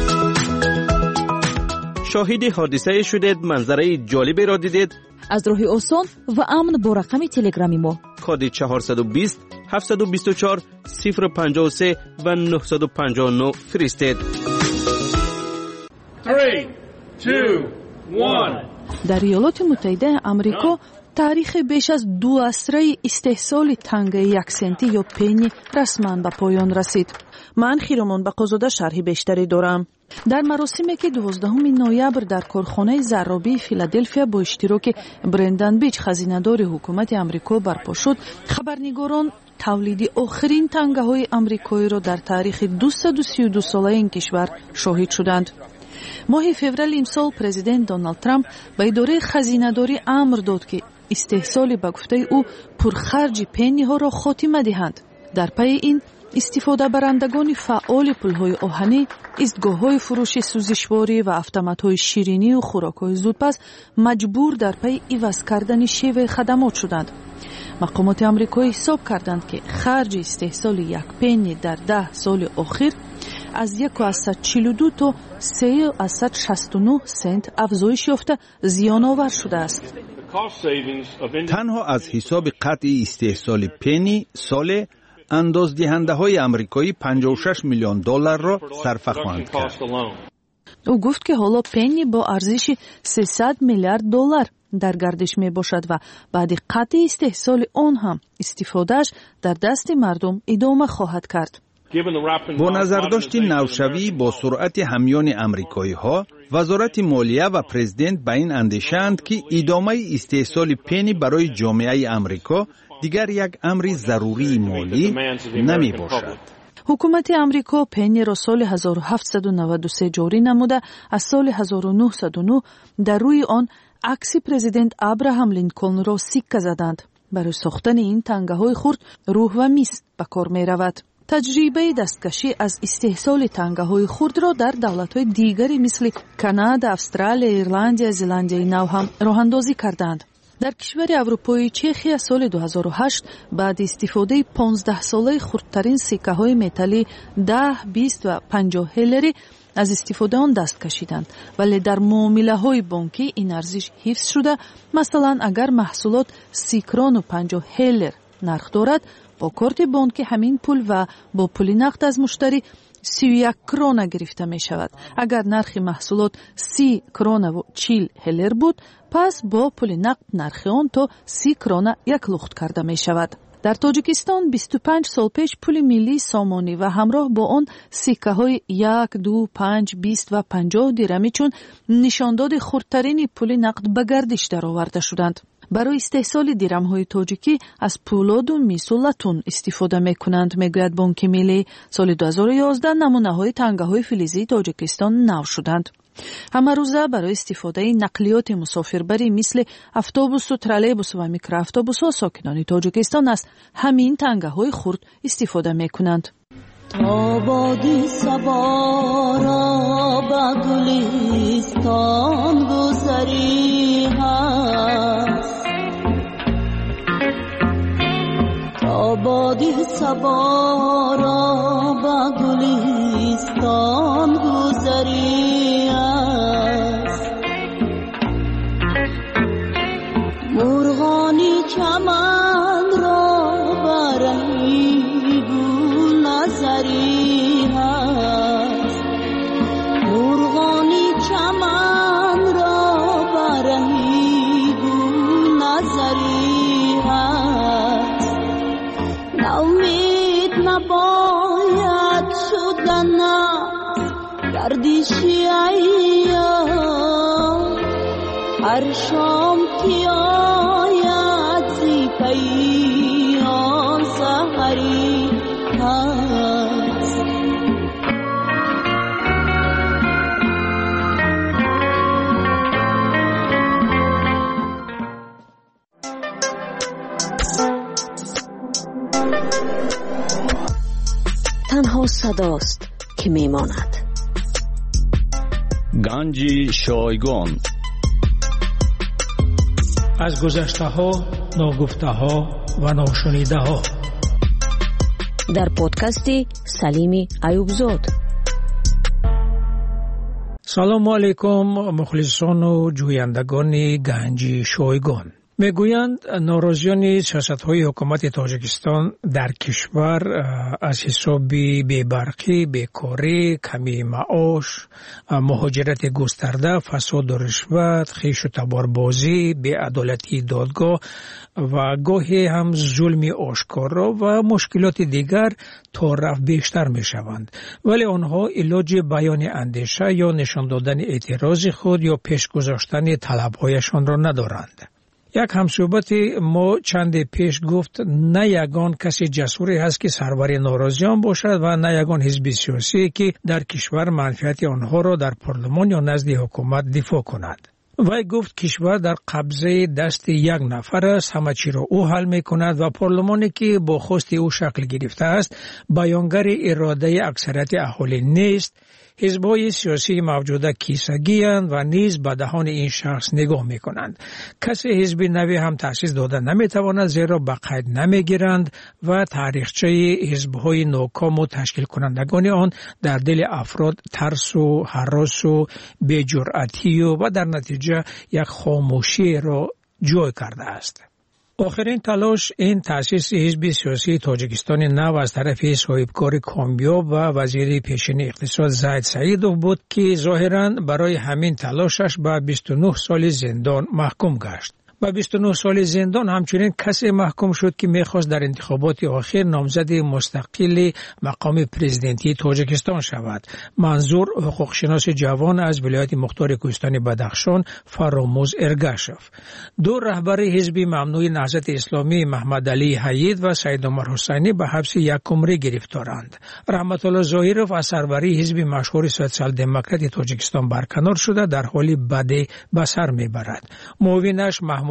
شاهد حادثه شدید، منظره جالبی را دیدید؟ از راه آسان و امن با رقم تلگرامی ما کد چهارصد و بیست هفتصد و بیست و چهار صفر پنجاه و سه و نهصد و پنجاه و نه فرستید. سه، دو، یک. در ایالات متحده آمریکا تاریخ بیش از دو عصره استحصال تنگ یک سنتی یا پنی رسما به پایان رسید. من خیرمان بقازاده شرح بیشتری دارم. در مراسمی که دوازدهم نوامبر در کارخانه زرابی فیلادلفیا با اشتراک برندن بیچ خزینه‌دار حکومت آمریکا برپا شد، خبرنگاران تولید آخرین تانگه‌های آمریکایی را در تاریخ دویست و سی و دو ساله این کشور شاهد شدند. ماه فوریه امسال پرزیدنت دونالد ترامپ به اداره خزینه‌داری امر داد که استحصال به گفته او پرخرج پنی ها را خاتمه دهند. در پی این استفاده برندگان فعال پل‌های آهنی، ایستگاه‌های فروش سوزشواری و اتومات‌های شیرینی و خوراک‌های زودپس مجبور در پی عوض کردن شیوه خدمات شدند. مقامات آمریکایی حساب کردند که خرج استحصال یک پنی در ده سال اخیر از یک و صد و چهل و دو تا سه و صد و شصت و نه سنت افزایش یافته زیان آور شده است. تنها از حساب قطع استحصال پنی سال اندازدهنده های آمریکایی پنجاه و شش میلیون دلار را صرف خواهند کرد. او گفت که حالا پنی با ارزش سیصد میلیارد دلار در گردش می باشد و بعد قطع استحصال آن هم استفادهش در دست مردم ادامه خواهد کرد. با نظرداشت نوشوی با سرعت همیان آمریکایی ها، وزارت مالیه و پرزیدنت به این اندیشه‌اند که ادامه استحصال پنی برای جامعه آمریکا دیگر یک امر ضروری مالی نمی باشد. حکومت آمریکا پنی را سال هزار و هفتصد و نود و سه جاری نموده، از سال هزار و نهصد و نه در روی آن عکس پرزیدنت ابراهام لینکلن را سیکه زدند. برای ساختن این تنگه های خرد روح و میس به کار می رود. таҷрибаи дасткашӣ аз истеҳсоли тангаҳои хурд ро дар давлатҳои дигаре мисли Канада, Австралия, Ирландия, Зеландияи нав ҳам роҳандозӣ карданд. дар кишвари аврупои Чехия соли ду ҳазору ҳашт баъди истифодаи понздаҳсолаи хурдтарин сиккаҳои металлӣ даҳ, бист ва панҷоҳ хеллери аз истифодаи он даст кашиданд, вале дар муомилаҳои бонкӣ ин арзиш ҳифз шуда, масалан агар маҳсулот си крону панҷоҳ хеллер нарх дорад, бо корти бонкӣ ҳамин пул ва бо пули нақд аз муштарӣ си و یک крона гирифта мешавад. агар нархи маҳсулот си кронаву чил хеллер буд, пас бо пули нақд нархи он то си крона як лухт карда мешавад. дар Тоҷикистон бисту панҷ сол пеш пули миллии сомонӣ ва ҳамроҳ бо он сиккаҳои як, ду, панҷ, бист ва панҷоҳ дирҳамӣ чун нишондоди хурдтарини пули нақд ба гардиш дароварда шуданд. барои истеҳсоли дирҳамҳои тоҷикӣ аз пӯлоду мису латун истифода мекунанд, мегӯяд Бонки Миллӣ. соли ду ҳазору ёздаҳ намунаҳои тангаҳои филизии Тоҷикистон нав шуданд. ҳамарӯза барои истифодаи нақлиёти мусофирбарӣ мисли автобусу, троллейбусу ва микроавтобусҳо сокинони Тоҷикистон аз ҳамин тангаҳои хурд истифода мекунанд. آبادی سبارا با گلستان گذری هست آبادی سبارا با گلستان گذری هست مرغانی چمن را برهی نظری هست مرغانی چمن را برهی گل نظری هست نومید نباید شدن گردشی ایام هر شام که آید زی پیام سحری تنها صداست که میماند. گنج شایگان از گذشته ها، ناگفته ها و ناشنیده ها در پادکست سلیم ایوبزاد. سلام علیکم مخلصان و جویندگان گنج شایگان. میگویند ناراضیان سیاست‌های حکومت تاجیکستان در کشور از حساب بی‌برقی، بیکاری، کمی معاش، مهاجرت گسترده، فساد و رشوت، خویش و تباربازی، بی‌عدالتی دادگاه و گاهی هم ظلم آشکارا و مشکلات دیگر تا رفت بیشتر میشوند، ولی آنها علاج بیان اندیشه یا نشان دادن اعتراض خود یا پیش گذاشتن طلب‌هایشان را ندارند. یک همصحبت ما چند پیش گفت نه یگان کسی جسوری هست که سرور ناراضیان باشد و نه یگان حزب سیاسی که در کشور منفعت آنها را در پارلمان یا نزد حکومت دفاع کند. وی گفت کشور در قبضه دست یک نفر است، همه چی را او حل می کند و پارلمانی که با خواست او شکل گرفته است بیانگر اراده اکثریت اهالی نیست. حزب‌های سیاسی موجوده کیسگی‌اند و نیز به دهان این شخص نگاه می‌کنند. کسی حزب نوی هم تأسیس داده نمی‌تواند زیرا به قید نمی‌گیرند و تاریخچه حزب‌های ناکام و تشکیل کنندگان آن در دل افراد ترس و هراس و بی‌جرأتی و در نتیجه یک خاموشی را جای کرده است. آخرین تلاش این تأسیس حزب سیاسی تاجیکستان نو از طرف صاحبکار کامیاب و وزیر پیشین اقتصاد زاهد سعیدوف بود که ظاهراً برای همین تلاشش به بیست و نه سال زندان محکوم گشت. با بیست و نه سال زندان همچنین کسی محکوم شد که میخواست در انتخابات آخر نامزد مستقل مقام پرزیدنتی تاجیکستان شود. منظور حقوقشناس جوان از ولایت مختار کوهستان بدخشان فراموز ارگاشف. دو رهبر حزب ممنوع نهضت اسلامی محمد علی حید و سید عمر حسینی به حبس یک عمره گرفتارند. رحمت الله ظاهرов از سروری حزب مشهور سوسیال دموکرات تاجیکستان برکنار شده در حالی بد به سر میبرد. معاونش محمود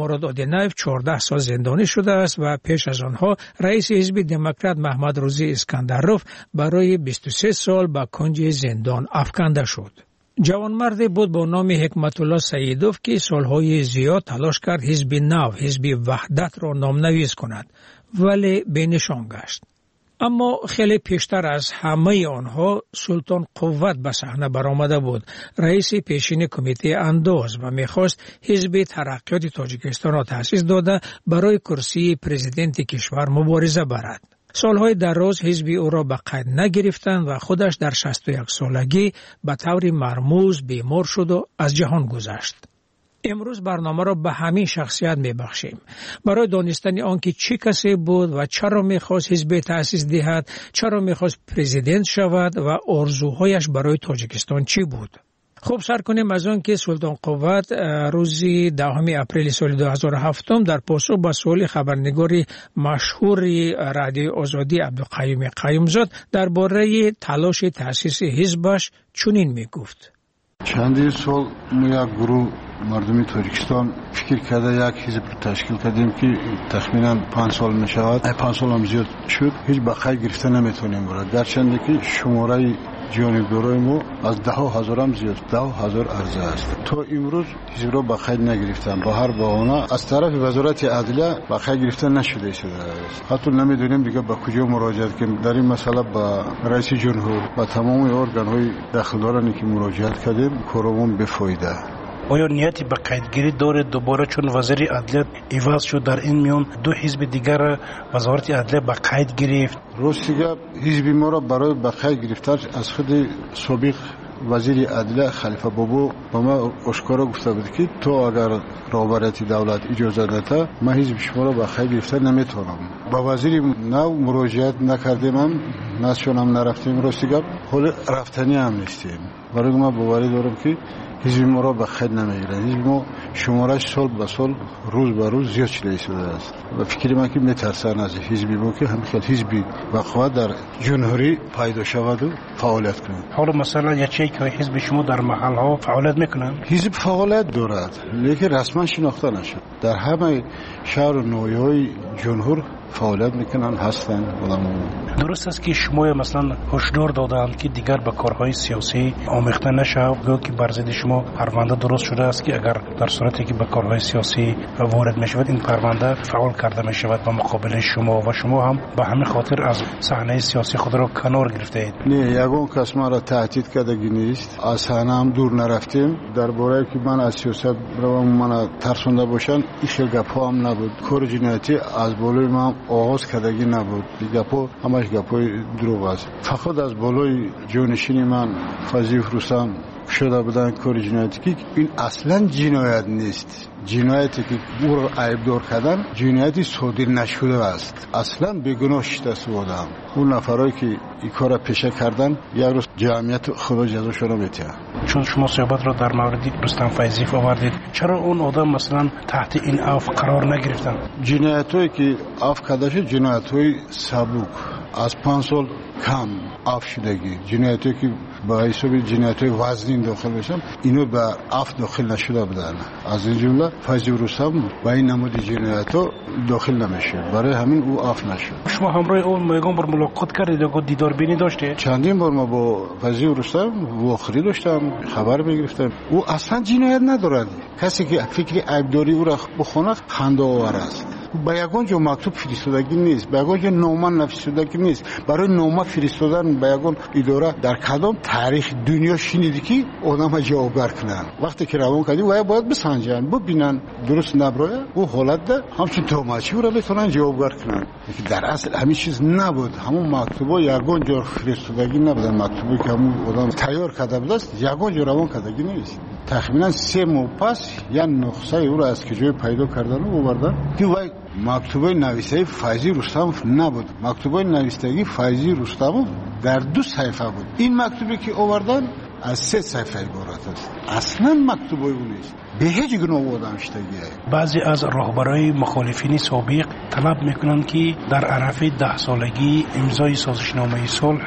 مراد آدینایف چهارده سال زندانی شده است و پیش از آنها رئیس حزب دموکرات محمد روزی اسکندروف برای بیست و سه سال به کنج زندان افکنده شد. جوانمردی بود با نام حکمت الله سیدوف که سالهای زیاد تلاش کرد حزب نو، حزب وحدت را نامنویس کند، ولی بینشان گشت. اما خیلی پیشتر از همه آنها سلطان قوت به صحنه برآمده بود، رئیس پیشین کمیته انداز و میخواست حزب ترقیات تاجیکستان را تأسیس داده برای کرسی پرزیدنت کشور مبارزه برد. سالهای دراز حزب او را به قید نگرفتند و خودش در شصت و یک سالگی به طور مرموز بیمار شد و از جهان گذشت. امروز برنامه را به همین شخصیت میبخشیم برای دانستن آنکه چه کسی بود و چرا میخواست حزب تأسیس دهد، چرا میخواست پرزیدنت شود و آرزوهایش برای تاجیکستان چی بود. خب سر کنیم از آن که سلطان قوت روز دهم اپریل سال دو هزار و هفت در پاسخ به سوال خبرنگار مشهور رادیوی آزادی عبدالقیوم قیومزاد درباره تلاش تأسیس حزبش چنین میگفت: چندین سال ما یک گروه مردمی تاجیکستان فکر کرده یک حزب رو تشکیل کردیم که تخمینا پنج سال می شود. پنج سال هم زیاد شد، هیچ بقای گرفته نمیتونیم برد، گرچنده که شماره جانبدارای ما از ده هزار هم زیاد، ده هزار عرضه است. تا امروز حزب رو بقای نگرفتن، با هر بهانه از طرف وزارت عدلیه بقای گرفته نشده شده است. حتی نمیدونیم دیگه با کجا مراجعه کنیم. در این مسئله با رئیس جمهور و تمام ارگان های داخلدارانی که مراجعت کردیم کارمون بفایده. آیا نیتی به قیدگیری داره دوباره چون وزیر عدلیه عوض شد در این میان دو حزب دیگر وزارت عدلیه به قید گرفت؟ راستیگه حزب ما را برای به قید گرفتن از خود سابق وزیر عدلیه خلیفه بابو با ما اشکارا گفته بود که تو اگر رهبریت دولت اجازه نده ما حزب شما را به قید گرفتن نمیتونم. با وزیر نو مراجعت نکردیم، هم نشون هم نرفتیم، راستیگه حال رفتنی هم نیستیم. برای ما باوری دارم که حزب ما را به خود نمیگیره. حزب ما شمارش سال به سال روز به روز زیاد شده شده است و فکر من که میترسن از حزب ما که همین حزبی وقوع در جمهوری پیدا شود و فعالیت کنند. حالا مثلا یه چیزی که حزب شما در محل ها فعالیت میکنن؟ حزب فعالیت دارد لیکن رسما شناخته نشد. در همه شهر و نویهای جمهور فعالیت میکنن، هستن آدم‌ها. درست است که شما مثلا هشدار دادند که دیگر به کارهای سیاسی آمیخته نشود، گویا که بر ضد شما پرونده درست شده است که اگر در صورتی که به کارهای سیاسی وارد میشود این پرونده فعال کرده میشود به مقابل شما و شما هم به همین خاطر از صحنه سیاسی خود را کنار گرفته اید. نه، یگان کس ما را تهدید کردگی نیست، از صحنه هم دور نرفتیم. درباره که من از سیاست روم من ترسونده باشن این خیلی گپا هم نبود. کار جنایتی از بالای ما آغاز کردگی نبود. گپا همش گپای دروغ است. فقط از بالای جانشین من فضیف رستم شده بودن کار جنایتی که این اصلا جنایت نیست. جنایتی که او را عیبدار کردن جنایتی صادر نشده است، اصلا بیگناه شده بودم. اون نفرایی که این کار را پیشه کردن یک روز جمعیت خدا جزاشون را میده. چون شما صحبت را در مورد رستم فیضیف آوردید، چرا اون آدم مثلا تحت این عفو قرار نگرفتن؟ جنایتایی که عفو کرده شد جنایت‌های سبک از پنج سال کم عفو شدگی، جنایتایی که با حساب جنایت‌های وزنی داخل بشن اینو به عفو داخل نشده بودن. از این جمله فیض رستم با این نمود جنایت‌ها داخل نمیشه، برای همین او عفو نشد. شما همراه اون میگم بر ملاقات کردید و دیدار بینی داشتید؟ چندین بار ما با فیض رستم واخری داشتم، خبر میگرفتم. او اصلا جنایت ندارد. کسی که فکر عیبداری او را بخونه خنده آور است. با یگان جو مکتوب فرستادگی نیست، با یگان جو نامه نوشتگی نیست. برای نامه فرستادن با یگان اداره در کدام تاریخ دنیا شنیدی که آدم جوابگر کنن؟ وقتی که روان کردی و باید بسنجن، ببینن درست نبره او حالت ده همچون توماچی را بتونن جوابگر کنن. در اصل همین چیز نبود. همون مکتوبا یگان جو فرستادگی نبودن. مکتوبی که همون آدم تیار کرده بود است یگان جو روان کردگی نیست. تقریبا سه ماه پس یا نسخه او را از کجای پیدا کردن و آوردن که وای مکتوبای نوشته فیض رستم نبود. مکتوبای نوشتگی فیض رستم در دو صفحه بود. این مکتوبی که آوردن از سه صفحه عبارت است. اصلا مکتوبای اون نیست. به هیچ گونه آدم شدگی. بعضی از رهبرای مخالفین سابق طلب میکنن که در عرف ده سالگی امضای سازشنامه صلح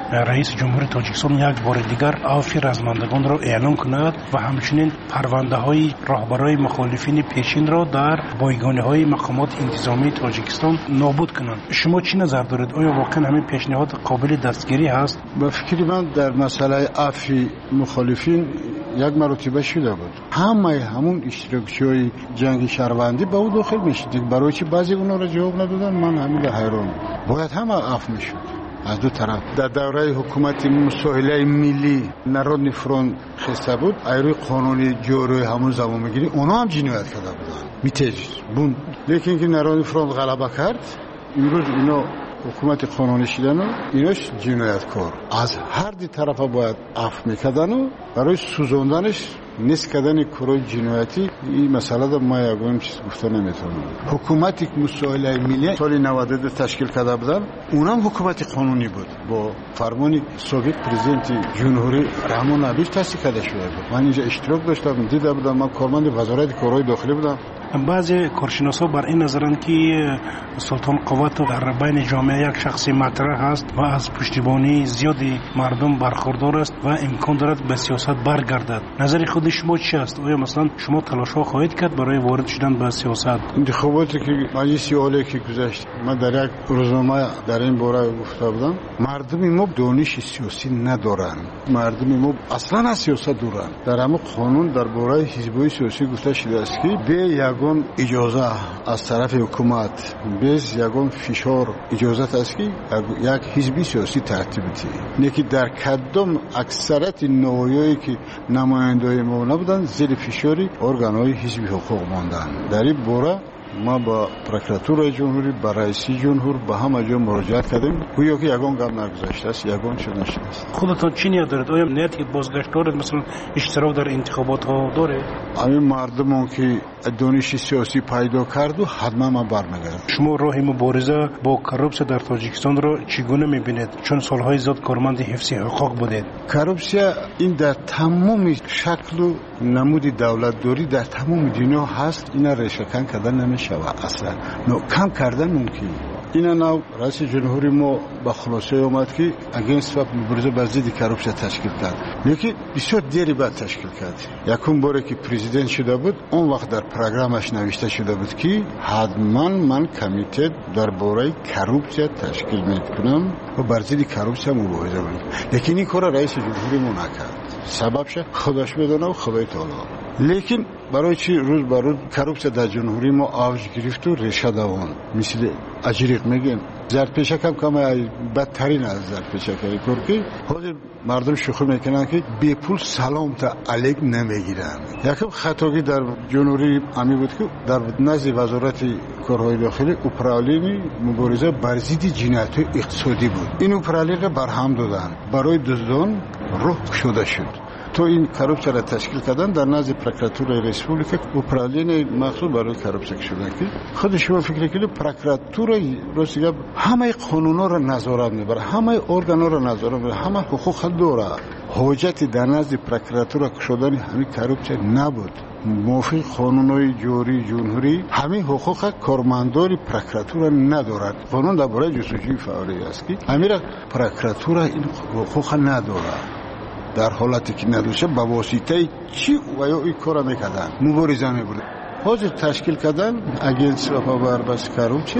رئیس جمهور تاجیکستان یک بار دیگر عفو رزمندگان را اعلام کند و همچنین پرونده های راهبرای مخالفین پیشین را در بایگانی های مقامات انتظامی تاجیکستان نابود کنند. شما چی نظر دارید؟ آیا واقعا همین پیشنهاد قابل دستگیری هست؟ به فکر من در مسئله عفو مخالفین یک مرتبه شده بود. همه همون اشتراکچی‌های جنگ شهروندی به او داخل میشد. برای چی بعضی اونا را جواب ندادن؟ من همین حیران. باید همه عفو میشد از دو طرف. در دوره حکومت مساهله ملی نارودنی فرونت خسته بود، ایروی قانونی جوری همون زمان میگیری اونا هم جنایت کرده بودن میتیج بون. لیکن که نارودنی فرونت غلبه کرد، امروز اینا حکومت قانونی شدن و ایناش جنایتکار از هر دی طرف باید عفو میکردن و برای سوزوندنش نیست کردن کارهای جنایتی. این مسئله در ما یکم چیز گفته نمیتونم. حکومتی که مساهله ملی سال نود و دو تشکیل کرده بودن اونم حکومت قانونی بود با فرمان سابق پرزیدنت جمهوری رحمان ابیش تأسیس کرده شده بود. من اینجا اشتراک داشتم، دیده بودم، من کارمند وزارت کارهای داخلی بودم. بعضی کارشناسا بر این نظرند که سلطان قوت در بین جامعه یک شخصی مطرح است و از پشتیبانی زیادی مردم برخوردار است و امکان دارد به سیاست برگردد. نظر خود شما چی است؟ آیا مثلا شما تلاش‌ها خواهید کرد برای وارد شدن به سیاست؟ انتخاباتی که مجلس عالی که گذشت من در یک روزنامه در این باره گفته بودم، مردم ما دانش سیاسی ندارند، مردم ما اصلا از سیاست دورند. در همه قانون در باره حزب‌های سیاسی گفته شده است که به یگان اجازه از طرف حکومت bez یگان فشار اجازت است که یک حزب سیاسی ترتیب بده. نیکی در کدام اکثریت نوعی که نمایندگان ما نبودن زیر فشاری ارگان‌های حزبی حقوق ماندن. در این باره ما با پروکراتور جمهوری، با رئیس جمهور با همه جا مراجعت کردیم. گویا که یگان گام نگذاشته است، یگان شده نشده است. خودتان چی نیت دارید؟ آیا نیت که بازگشت دارید، مثلا اشتراک در انتخابات ها داره؟ همین مردمون که دانش سیاسی پیدا کرد و حتما ما برمیگردیم. شما راه مبارزه با کروپسیا در تاجیکستان را چگونه میبینید؟ چون سالهای زیاد کارمند حفظ حقوق بودید. کروپسیا این در تمام شکل و نمود دولت داری در تمام دنیا هست. اینا ریشه‌کن کردن نمیشه و اصلا نو کم کردن ممکن. اینا نو رئیس جمهوری ما با خلاصه اومد که اگینست و مبارزه بر ضد کروپسیا تشکیل کرد. لیکن بسیار دیری بعد تشکیل کرد. یکم باره که پرزیدنت شده بود اون وقت در پروگرامش نوشته شده بود که حتما من کمیته درباره کروپسیا تشکیل میکنم و بر ضد کروپسیا مبارزه میکنم. لیکن این کار رئیس جمهوری ما نکرد. سببش خودش میدونه و خدای تعالی. لیکن برای چی روز بر روز کروپسیا در جمهوری ما آوج گرفت و ریشه دوان مثل اجریق میگن زرپیشک هم کم بدترین از زرپیشک کار که حاضر مردم شوخی میکنن که بی پول سلام تا علیک نمیگیرن. یکم خطاگی در جمهوری همی بود که در نزد وزارت کارهای داخلی اپرالین مبارزه بر ضد جنایت‌های اقتصادی بود. این اپرالین را برهم دادن برای دزدان روح شده شد. تو این کروپسیا را تشکیل کردن در نزد پروکراتور ریسپوبلیک اپرالین مخصوص برای کروپسیا شده که خود شما فکر کنید پروکراتور روسیه همه قانونا را نظارت میبره، همه ارگانا را نظارت میبره، همه حقوق داره. حجت در نزد پروکراتور شدن همین کروپسیا نبود. موافق قانونهای جاری جمهوری همین حقوق کارمندان پروکراتور ندارد. قانون درباره جستجوی فوری است که همین پروکراتور این حقوق نداره. در حالتی که ندوشه با واسطه چی و یا این کار میکردن مبارزه میبونه. حاضر تشکیل کردن اگنس و پاور بس کروپسیا.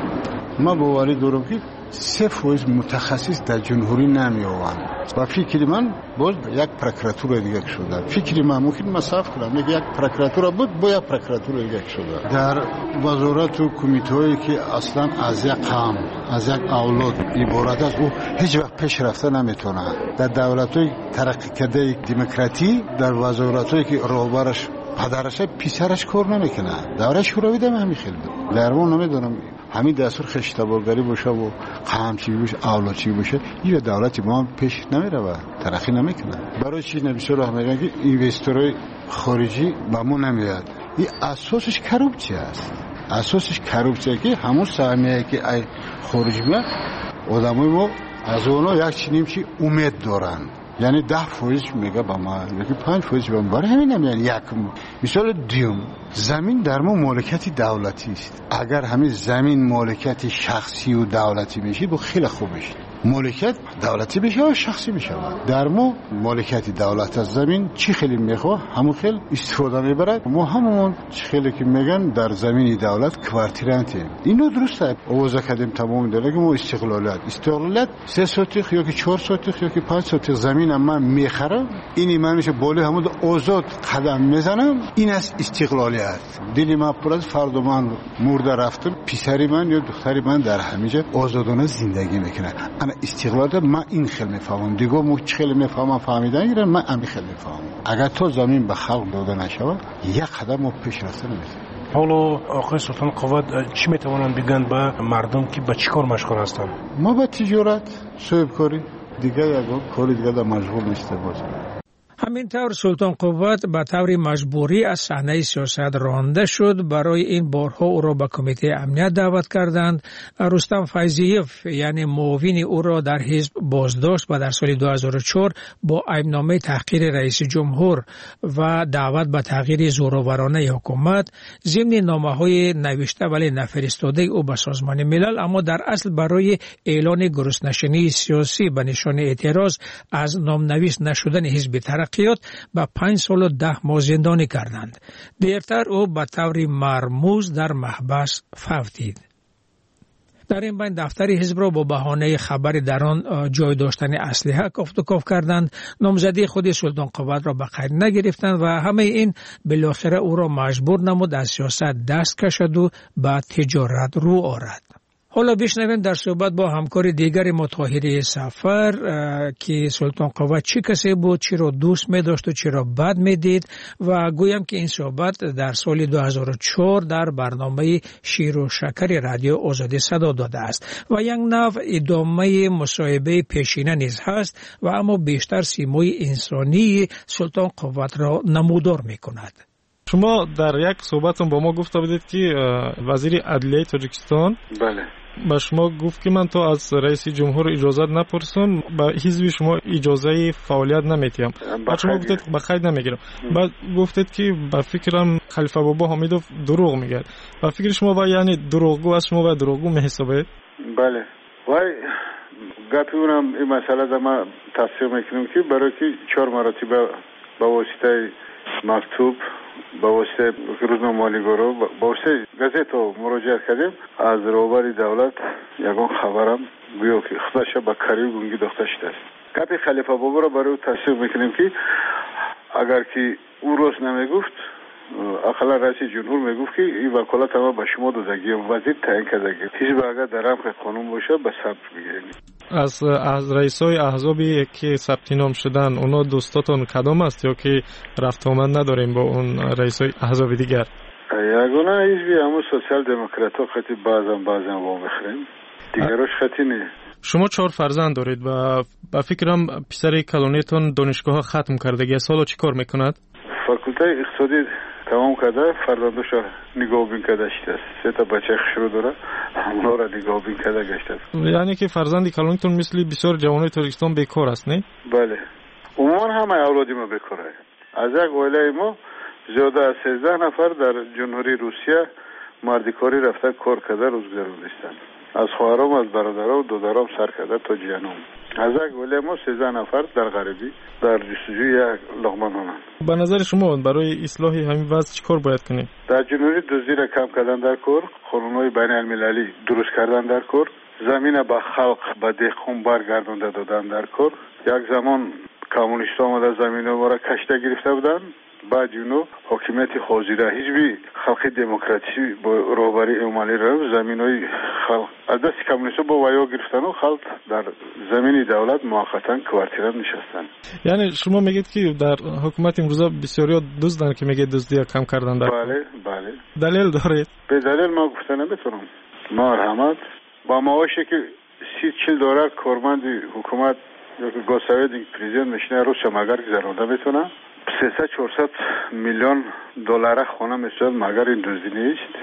ما باوری دارم که سه فویز متخصص در جمهوری نمی آوند و فکر من باز یک پروکراتور دیگه شده. فکر من ممکن مساف کنم میگه یک پروکراتور بود با یک پروکراتور دیگه شده. در وزارت و کمیته‌ای که اصلا از یک قوم از یک اولاد عبارت است او هیچ وقت پیش رفته نمیتونه. در دولت‌های ترقی کرده دموکراتی در وزارت‌هایی که راهبرش پدرش پسرش کار نمیکنه. دوره شوروی دم همین خیلی بود. درمون نمیدونم همین دستور خشتبارگری باشه و قمچی باشه اولادچی باشه این دولت ما پیش نمیره و ترقی نمیکنه. برای چی نمیشه راه میگن که اینوستورهای خارجی به ما نمیاد. این اساسش کروپسیا است. اساسش کروپسیا که همون سهمیه که ای خارجی میاد آدمای ما از اونها یک چنین چی امید دارن. یعنی ده فویز میگه با ما یکی پنج فویز با ما برای همین هم یعنی یک مثال دیوم زمین در ما مالکیت دولتی است. اگر همین زمین مالکیت شخصی و دولتی میشه با خیلی خوب میشه. مالکیت دولتی بشه و شخصی بشه. در ما مالکیت دولت از زمین چی خیلی میخواه همون خیلی استفاده میبرد. ما همون چی خیلی که میگن در زمین دولت کوارتیرانتیم. اینو درسته آوازه کردیم تمام دیگه ما استقلالیت استقلالیت سه سوتیخ یا که چهار سوتیخ یا که پنج سوتیخ زمین من میخرم اینی من میشه بالا همون آزاد قدم میزنم. این است استقلالیت. دلی من پر از فرد من مرده رفتم پسری من یا دختری من در همینجا آزادانه زندگی میکنه. انا استقلالیت من این خیلی میفهمم دیگه مو خیلی میفهمم فهمیدن گیرن من همین خیلی میفهمم. اگر تو زمین به خلق داده نشود یک قدم ما پیش رفته نمیتونیم. حالا آقای سلطان قوت چی میتوانند بگن به مردم که به چی کار مشغول هستند؟ ما به تجارت صاحبکاری دیگه یگان کاری دیگه در مشغول نیست باز. همینطور سلطان قوت به طور مجبوری از صحنه سیاست رانده شد. برای این بارها او را به کمیته امنیت دعوت کردند. رستم فیضیف یعنی معاون او را در حزب بازداشت و در سال دو هزار و چهار با ایبنامه تحقیر رئیس جمهور و دعوت به تغییر زورآورانه حکومت ضمن نامه‌های نوشته ولی نفرستاده او به سازمان ملل، اما در اصل برای اعلان گرسنشینی سیاسی به نشان اعتراض از نامنویس نشدن حزب ترقیات با پنج سال و ده ماه زندانی کردند. دیرتر او به طور مرموز در محبس فوتید. در این بین دفتر حزب را با بهانه خبر در آن جای داشتن اسلحه کافت و کاف کردند. نامزدی خود سلطان قوت را به خیر نگرفتند و همه این بالاخره او را مجبور نمود از سیاست دست کشد و به تجارت رو آورد. حالا بشنویم در صحبت با همکار دیگر ما طاهری سفر که سلطان قوت چی کسی بود، چی را دوست می داشت و چی را بد می دید و گویم که این صحبت در سال دو هزار و چهار در برنامه شیر و شکر رادیو آزادی صدا داده است و یک نوع ادامه مصاحبه پیشینه نیز هست و اما بیشتر سیمای انسانی سلطان قوت را نمودار می کند. شما در یک صحبتون با ما گفته بودید که وزیر عدلیه تاجیکستان بله با شما گفت که من تو از رئیس جمهور اجازه نپرسون با حزب شما اجازه فعالیت نمیتیم. بعد شما گفتید به خیر نمیگیرم. بعد گفتید که با فکرم خلیفه بابا حمیدوف دروغ میگه. با فکر شما با یعنی دروغگو از شما با دروغگو میحسابید؟ بله. وای گپی اونم این مسئله در ما تصدیق میکنم که برای که چهار مرتبه با واسطه مکتوب با واسطه روزنامه مالیگورو با واسطه گازت مراجعه کردیم از روبری دولت یگان خبرم گویا که خودش با کاری گونگی داشته شده است. گپی خلیفه بابا را برای تصدیق میکنیم که اگر که او روز نمیگفت اقلا رئیس جمهور میگفت که این وکالت ما به شما دادگی وزیر تعیین کردگی حزب اگر در رمق قانون باشه به ثبت بگیرید. از از رئیسای احزابی که ثبت نام شدن اونا دوستاتون کدام است یا که رفت آمد نداریم با اون رئیسای احزاب دیگر؟ یگانه حزبی همون سوسیال دموکرات ها خطی بعضا بعضا با میخریم دیگرش خطی نه. شما چهار فرزند دارید و با فکرم پسر کلونیتون دانشگاه ختم کردگی است. حالا چی کار میکند؟ فاکولته اقتصادی تمام کرده، فرزندش نگاه بین کرده شده است. سه تا بچه خشرو داره، همونا را نگاه بین کرده گشته است. یعنی که فرزندی کلونیتون مثل بسیار جوانای تاجیکستان بیکار است نه؟ بله. عموما همه اولادی ما بیکاره. از یک عائله ما زیاده از سیزده نفر در جمهوری روسیه مردکاری رفته کار کرده روزگار نیستند. از خواهرام از برادرام و دودرام سر کرده تا جنوم. از یک عائله ما سیزده نفر در غربی در جستجوی یک لقمه نان. به نظر شما برای اصلاح همین وضع چیکار باید کنیم؟ در جمهوری دزدی را کم کردن در کار، قانون‌های بین المللی درست کردن در کار، زمین به خلق به دهقان برگردانده دادن در کار. یک زمان کمونیست‌ها آمده زمین ما را کشته گرفته بودند. بعد اونو حکومت حاضره حزب خلق دموکراسی با رهبری عمالی را زمینای خلق از دست کمونیست‌ها با ویا گرفتن و خلق در زمین دولت موقتا کوارتیرا نشستن. یعنی شما میگید که در حکومت امروزه بسیاری دزدن که میگه دزدی کم کردن در بله بله دلیل دارید؟ به دلیل ما گفتن نمیتونم. مرحمت با معاشی که سی چهل دلار کارمند حکومت یا که گوساوید پرزیدنت میشنه روش مگر گذرونده میتونه سیصد چهارصد میلیون دلار خونه میشد مگر این دزدی نیست.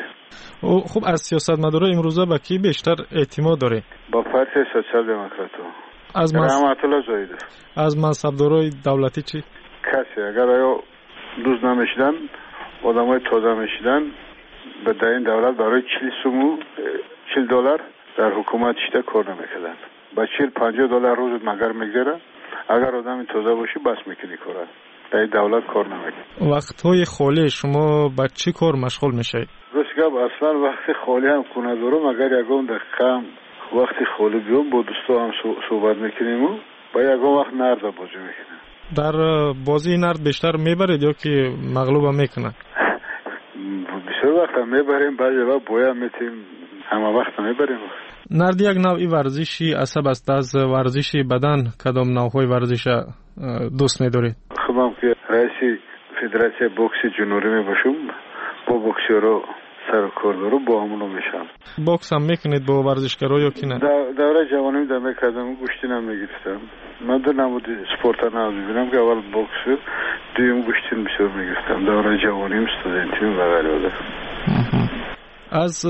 خب از سیاستمدارا امروزه با کی بیشتر اعتماد داره؟ با پارتی سوسیال دموکراتو. از رحمت الله زاید. از منصبدارای دولتی چی؟ کسی اگر آیا دوز نمیشدن آدمای تازه میشدن به این دولت برای چهل سومو چهل دلار در حکومت شده کار نمیکردن. با چهل پنجاه دلار روز مگر میگذره. اگر آدم تازه باشی بس میکنی کارا. در دولت کار نمیکنی. وقت‌های خالی شما با چی کار مشغول میشید؟ گفتم اصلا وقت خالی هم کنه دارم. اگر یکم دقیقه وقتی خالی بیام با دوستا هم صحبت میکنیم و با یکم وقت نرد بازی میکنیم. در بازی نرد بیشتر میبرید یا که مغلوب هم میکنه؟ بسیار وقت هم میبریم، بعضی وقت باید میتیم، همه وقت میبریم. نرد یک نوعی ورزشی عصب است. از ورزش بدن کدام نوعهای ورزش دوست می‌دارید؟ خودم که رئیس فدراسیون بوکس جنوبی میباشم، با بوکسورا سر و کار دارم، با همونو میشم. بوکس هم میکنید با ورزشکارا یا کی نه؟ دوره جوانی دم میکردم، گوشتی نمیگرفتم. من در نمود سپورت ها ببینم که اول بوکس، دویم گوشتی بسیار میگرفتم. دوره جوانیم استودنتیم و غیره. از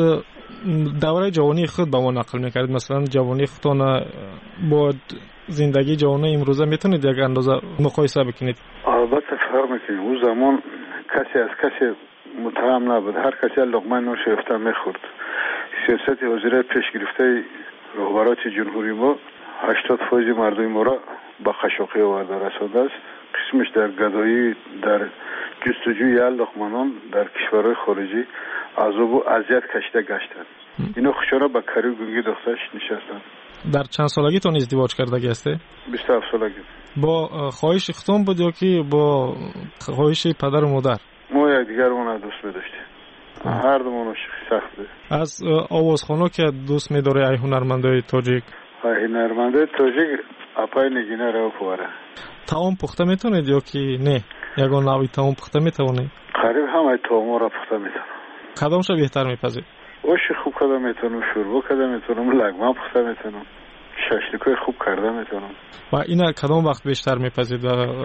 دوره جوانی خود با ما نقل میکردید، مثلا جوانی خودتان با زندگی جوانی امروزه میتونید یک اندازه مقایسه بکنید؟ البته فرق میکنه. اون زمان کسی از کسی متهم نبود، هر کسی لقمه نوش یافته میخورد. سیاست وزیر پیش گرفته رهبرات جمهوری ما هشتاد فیصد مردم ما را با خشاقی آورده رسانده است. قسمش در گدایی، در جستجوی لقمانان در کشورهای خارجی عذاب و اذیت کشیده گشتند. اینا خوشانه با کاری گونگی دخترش نشستند. در چند سالگیتون ازدواج کردگی هسته؟ بیست و هفت سالگی. با خواهش ختم بود یا که با خواهش پدر و مادر؟ ما یک دیگر اون دوست می‌داشتیم. هر دومون سخت بود. از آوازخوان‌ها که دوست می‌داره ای هنرمندای تاجیک؟ ای هنرمندای تاجیک اپای نگینه رو پوره. تاون پخته میتونید یا که نه؟ یگان نوعی تاون پخته میتونید؟ قریب همه تاوما را پخته میتونم. کدامش بهتر میپذید؟ اوش خوب کرده میتونم، شوربا کرده میتونم، لگمه پخته میتونم، ششلیکای خوب کرده میتونم. و اینا کدام وقت بیشتر میپذید؟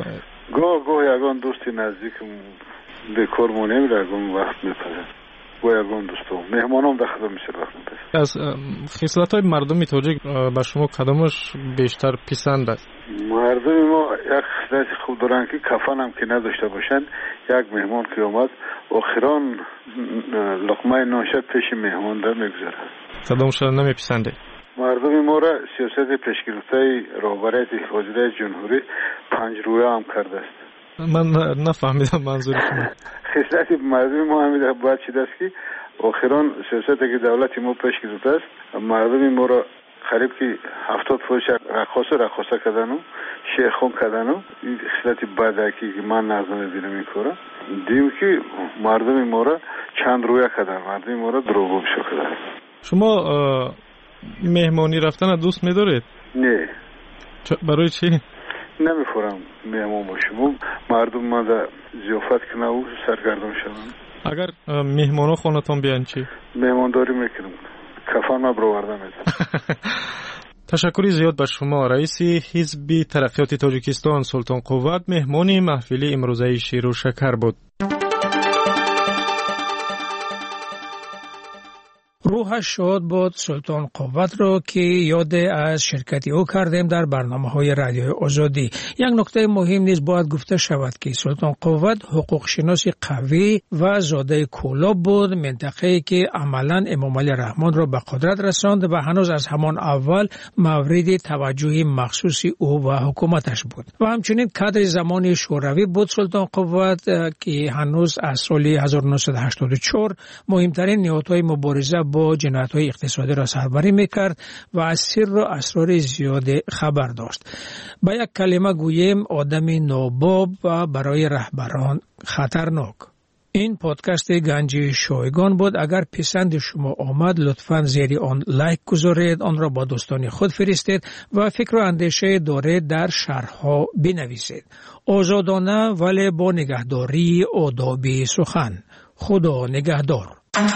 گاه گاه یگان دوستی نزدیکم به کار مونیم یگان وقت میپذید. گاه یگان دوستم مهمانم در خدمت میشه وقت میپذید. از خصلت‌های مردمی تاجیک به شما کدامش بیشتر پسند است؟ مردم ما یک خصلت خوب دارن که کفن هم که نداشته باشن. یک مهمان که اومد آخران لقمه نانش پیش مهمان در میگذاره. کدامش نمیپسنده؟ مردم ما را سیاست پیشگرفته رهبرات وزیر جمهوری پنج رویه هم کرده است. من نفهمیدم منظور شما. خصلت مردم ما همیشه باید چیز است که آخران سیاست که دولت ما پیش گرفته است، مردم ما را قریب که هفتاد فیصد رقاص رقاصه کردن و شیخون کردن و این خصلت بدکی که من نظر میبینم این کارا. دیم که مردم ما را چند رویه کردن، مردم ما را دروغگو کردن. شما مهمانی رفتن دوست می‌دارید؟ نه. برای چی؟ نمی‌فورم مهمان باشم. مردم ما در ضیافت کنه و سرگردان شدن. اگر مهمانا خونتون بیان چی؟ مهمانداری میکنم. کفن ما برآورده می‌کنم. تشکری زیاد به شما. رئیس حزب ترقیات تاجیکستان سلطان قوت مهمان محفل امروزه شیر و شکر بود. روحش شاد بود سلطان قوت رو که یاد از شرکتی او کردیم در برنامه های رادیوی آزادی. یک نکته مهم نیز باید گفته شود که سلطان قوت حقوق شناسی قوی و زاده کولاب بود، منطقه‌ای که عملاً امام علی رحمان را به قدرت رساند و هنوز از همان اول مورد توجه مخصوصی او و حکومتش بود. و همچنین کادر زمانی شوروی بود سلطان قوت که هنوز از سال هزار و نهصد و هشتاد و چهار مهمترین نهادهای مبارزه با جنایت‌های اقتصادی را سربری می‌کرد و از سر و اسرار زیاد خبر داشت. با یک کلمه گوییم آدم ناباب و برای رهبران خطرناک. این پادکست گنجی شایگان بود. اگر پسند شما آمد لطفاً زیر آن لایک گذارید، آن را با دوستان خود فرستید و فکر و اندیشه دارید در شرح‌ها بنویسید. آزادانه ولی با نگهداری آداب سخن. خدا نگهدار.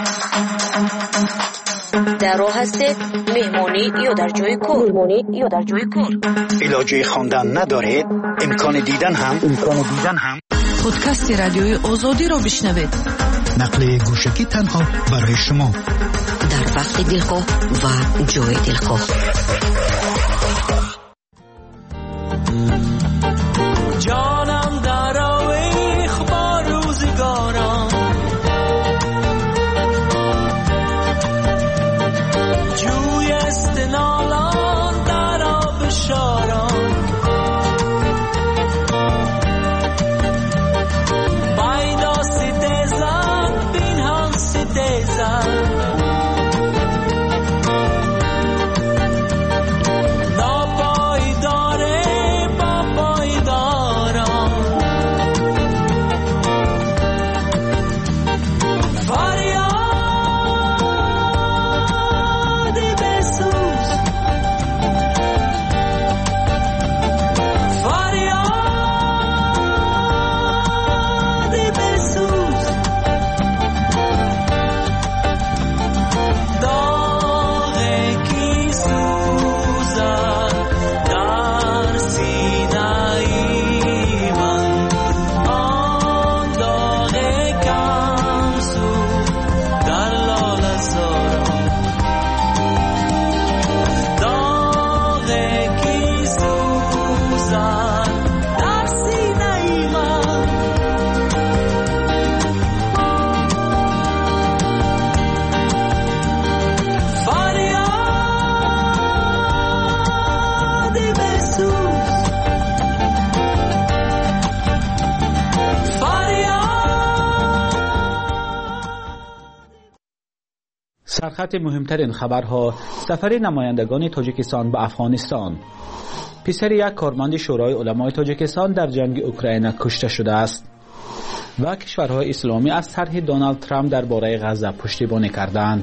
در راه هستید مهمانی یا در جای کار مهمانی یا در جای کار علاجه خواندن ندارید، امکان دیدن هم امکان دیدن هم پادکست رادیوی آزادی را بشنوید. نقل گوشکی تنها برای شما در وقت دلخواه و جای دلخواه. جانم در آویخ با روزگارم، جوی استنالان در سرخط مهمترین خبرها: سفر نمایندگان تاجیکستان به افغانستان. پسر یک کارمند شورای علمای تاجیکستان در جنگ اوکراین کشته شده است و کشورهای اسلامی از طرح دونالد ترامپ درباره غزه پشتیبانی کردند.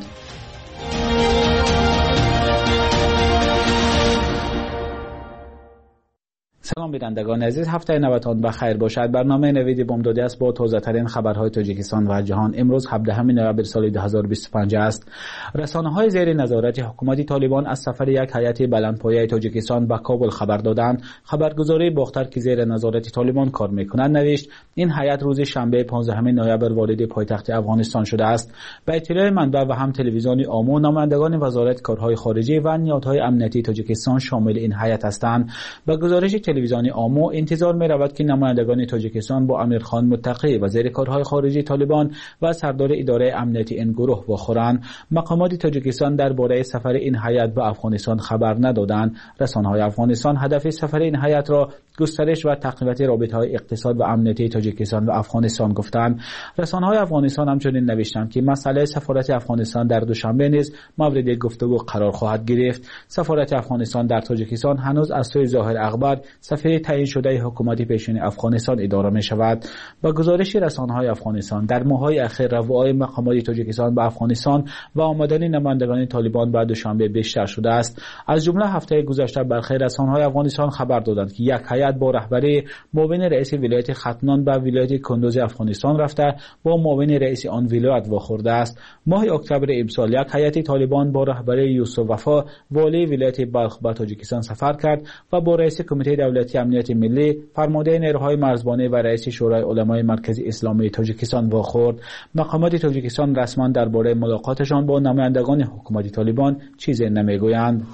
سلام بینندگان عزیز، هفته نوتان بخیر باشد. برنامه نوید بامدادی است با تازه ترین خبرهای تاجیکستان و جهان. امروز هفدهم نوامبر سال دو هزار و بیست و پنج است. رسانه های زیر نظارت حکومت طالبان از سفر یک هیئت بلندپایه تاجیکستان به کابل خبر دادند. خبرگزاری باختر که زیر نظارت طالبان کار می‌کند نوشت این هیئت روز شنبه پانزدهم نوامبر وارد پایتخت افغانستان شده است. به اطلاع منبع و هم تلویزیون آمو، نمایندگان وزارت کارهای خارجه و نهادهای امنیتی تاجیکستان شامل این هیئت هستند. به گزارش تلویزیون آمو انتظار می رود که نمایندگان تاجیکستان با امیرخان متقی وزیر کارهای خارجه طالبان و سردار اداره امنیتی این گروه بخورند. مقامات تاجیکستان درباره سفر این هیئت به افغانستان خبر ندادند. رسانه‌های افغانستان هدف سفر این هیئت را گسترش و تقویت رابطه‌های اقتصاد و امنیتی تاجیکستان و افغانستان گفتند. رسانه‌های افغانستان همچنین نوشتند که مسئله سفارت افغانستان در دوشنبه نیز مورد گفتگو قرار خواهد گرفت. سفارت افغانستان در تاجیکستان هنوز از سوی ظاهر اخبار سفیر تعیین شده حکومت پیشین افغانستان اداره می شود. با گزارش رسانه‌های افغانستان در ماه‌های اخیر رفوهای مقامات تاجیکستان به افغانستان و آمدن نمایندگان طالبان به دوشنبه بیشتر شده است. از جمله هفته گذشته برخی رسانه‌های افغانستان خبر دادند که یک هیئت با رهبری معاون رئیس ولایت ختنان به ولایت کندوز افغانستان رفته با معاون رئیس آن ولایت واخورده است. ماه اکتبر امسال یک هیئت طالبان با رهبری یوسف وفا والی ولایت بلخ به تاجیکستان سفر کرد و با رئیس کمیته دولتی امنیت ملی، فرمانده نیروهای مرزبانی و رئیس شورای علمای مرکزی اسلامی تاجیکستان واخورد. مقامات تاجیکستان رسما درباره ملاقاتشان با نمایندگان حکومت طالبان چیزی نمیگویند.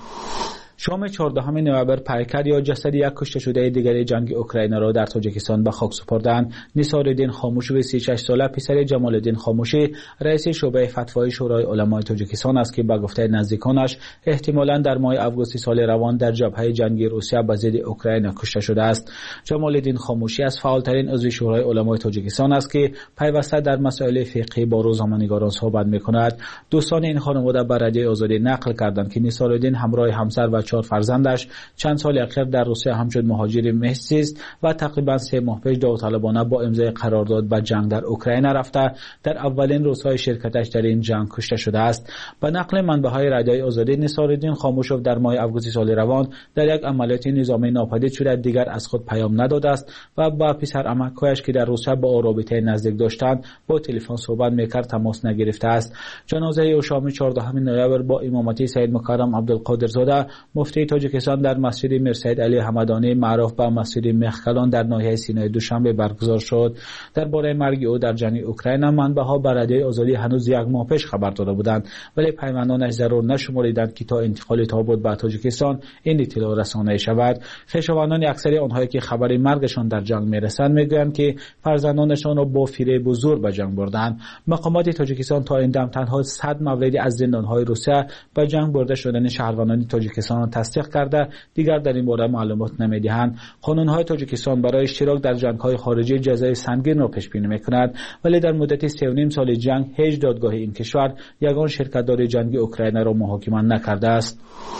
شام چهاردهم نوامبر پیکر یا جسد یک کشته شده دیگر جنگ اوکراین را در تاجیکستان به خاک سپردند. نثارالدین خاموشی سی و شش ساله پسر جمال الدین خاموشی رئیس شعبه فتوای شورای علمای تاجیکستان است که به گفته نزدیکانش احتمالاً در ماه آگوست سال روان در جبهه جنگی روسیه به ضد اوکراین کشته شده است. جمال الدین خاموشی از فعالترین عضو شورای علمای تاجیکستان است که پیوسته در مسائل فقهی با روزنامه‌نگاران صحبت می‌کند. دوستان این خانواده به رادیوی آزادی نقل کردند که نثارالدین همراه همسر و چهار فرزندش چند سال اخیر در روسیه همچون مهاجر محض است و تقریبا سه ماه پیش داوطلبانه با امضای قرارداد به جنگ در اوکراین رفته در اولین روزهای شرکتش در این جنگ کشته شده است. به نقل منبع‌های رادیوی آزادی، نثارالدین خاموشوف در ماه آگوست سال روان در یک عملیات نظامی ناپدید شده دیگر از خود پیام نداده است و با پسر عمک‌هایش که در روسیه با رابطه نزدیک داشتند با تلفن صحبت می‌کرد تماس نگرفته است. جنازه او شام چهاردهم نوامبر با امامتی سید مکرم عبدالقادرزاده مفتی تاجیکستان در مسجد میرسید علی حمدانی معروف به مسجد مخکلان در ناحیه سینای دوشنبه برگزار شد. درباره مرگ او در جنگ اوکراین منبع‌ها به رادیوی آزادی هنوز یک ماه پیش خبر داده بودند، ولی پیوندانش ضرور نشمردند که تا انتقال تابوت به تاجیکستان این اطلاع رسانه‌ای شود. خویشاوندان اکثر آنهایی که خبر مرگشان در جنگ میرسند میگویند که فرزندانشان را با فریب و زور به جنگ بردند. مقامات تاجیکستان تا این دم تنها صد مورد از زندان‌های روسیه به جنگ برده شدن شهروندان تاجیکستان آنها تصدیق کرده دیگر در این باره معلومات نمی‌دهند. قانون‌های تاجیکستان برای اشتراک در جنگ‌های خارجی جزای سنگین را پیش بینی می‌کند، ولی در مدت سه و نیم سال جنگ هیچ دادگاه این کشور یگان شرکت‌دار جنگی اوکراین را محاکمه نکرده است.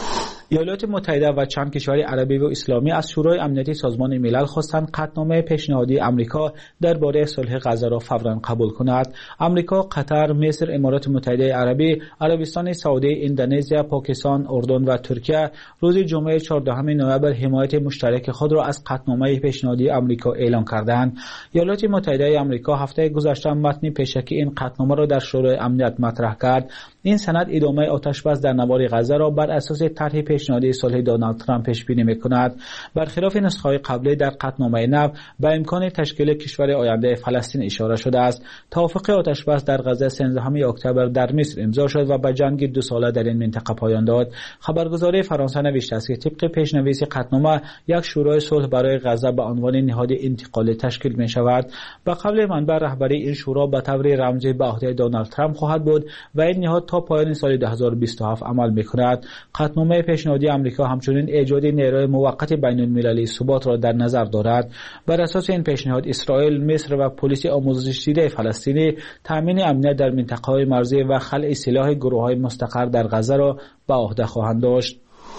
ایالات متحده و چند کشور عربی و اسلامی از شورای امنیتی سازمان ملل خواستند قطعنامه پیشنهادی آمریکا درباره صلح غزه را فوراً قبول کند. آمریکا، قطر، مصر، امارات متحده عربی، عربستان سعودی، اندونزیا، پاکستان، اردن و ترکیه روز جمعه چهاردهم نوامبر حمایت مشترک خود را از قطعنامه پیشنهادی آمریکا اعلام کردند. ایالات متحده آمریکا هفته گذشته متن پیشکی این قطعنامه را در شورای امنیت مطرح کرد. این سند ادامه آتش‌بس در نوار غزه را بر اساس طرح پیشنهادی صلح دونالد ترامپ پیش بینی می‌کند. برخلاف نسخه‌های قبلی در قطعنامه نو به امکان تشکیل کشور آینده فلسطین اشاره شده است. توافق آتش‌بس در غزه سیزدهم اکتبر در مصر امضا شد و به جنگ دو ساله در این منطقه پایان داد. خبرگزاری فرانسه نوشته است که طبق پیش‌نویس قطعنامه یک شورای صلح برای غزه به عنوان نهاد انتقالی تشکیل می‌شود. به قول منبع رهبری این شورا به طور رمزی به عهده دونالد ترامپ خواهد بود و این نهاد تا پایان سال دو هزار و بیست و هفت عمل می‌کند. قطعنامه پیشنهادی آمریکا همچنین ایجاد نیروی موقت بین‌المللی ثبات را در نظر دارد. بر اساس این پیشنهاد اسرائیل، مصر و پلیس آموزش دیده فلسطینی تامین امنیت در منطقه‌های مرزی و خلع سلاح گروه‌های مستقر در غزه را به عهده خواهند داشت.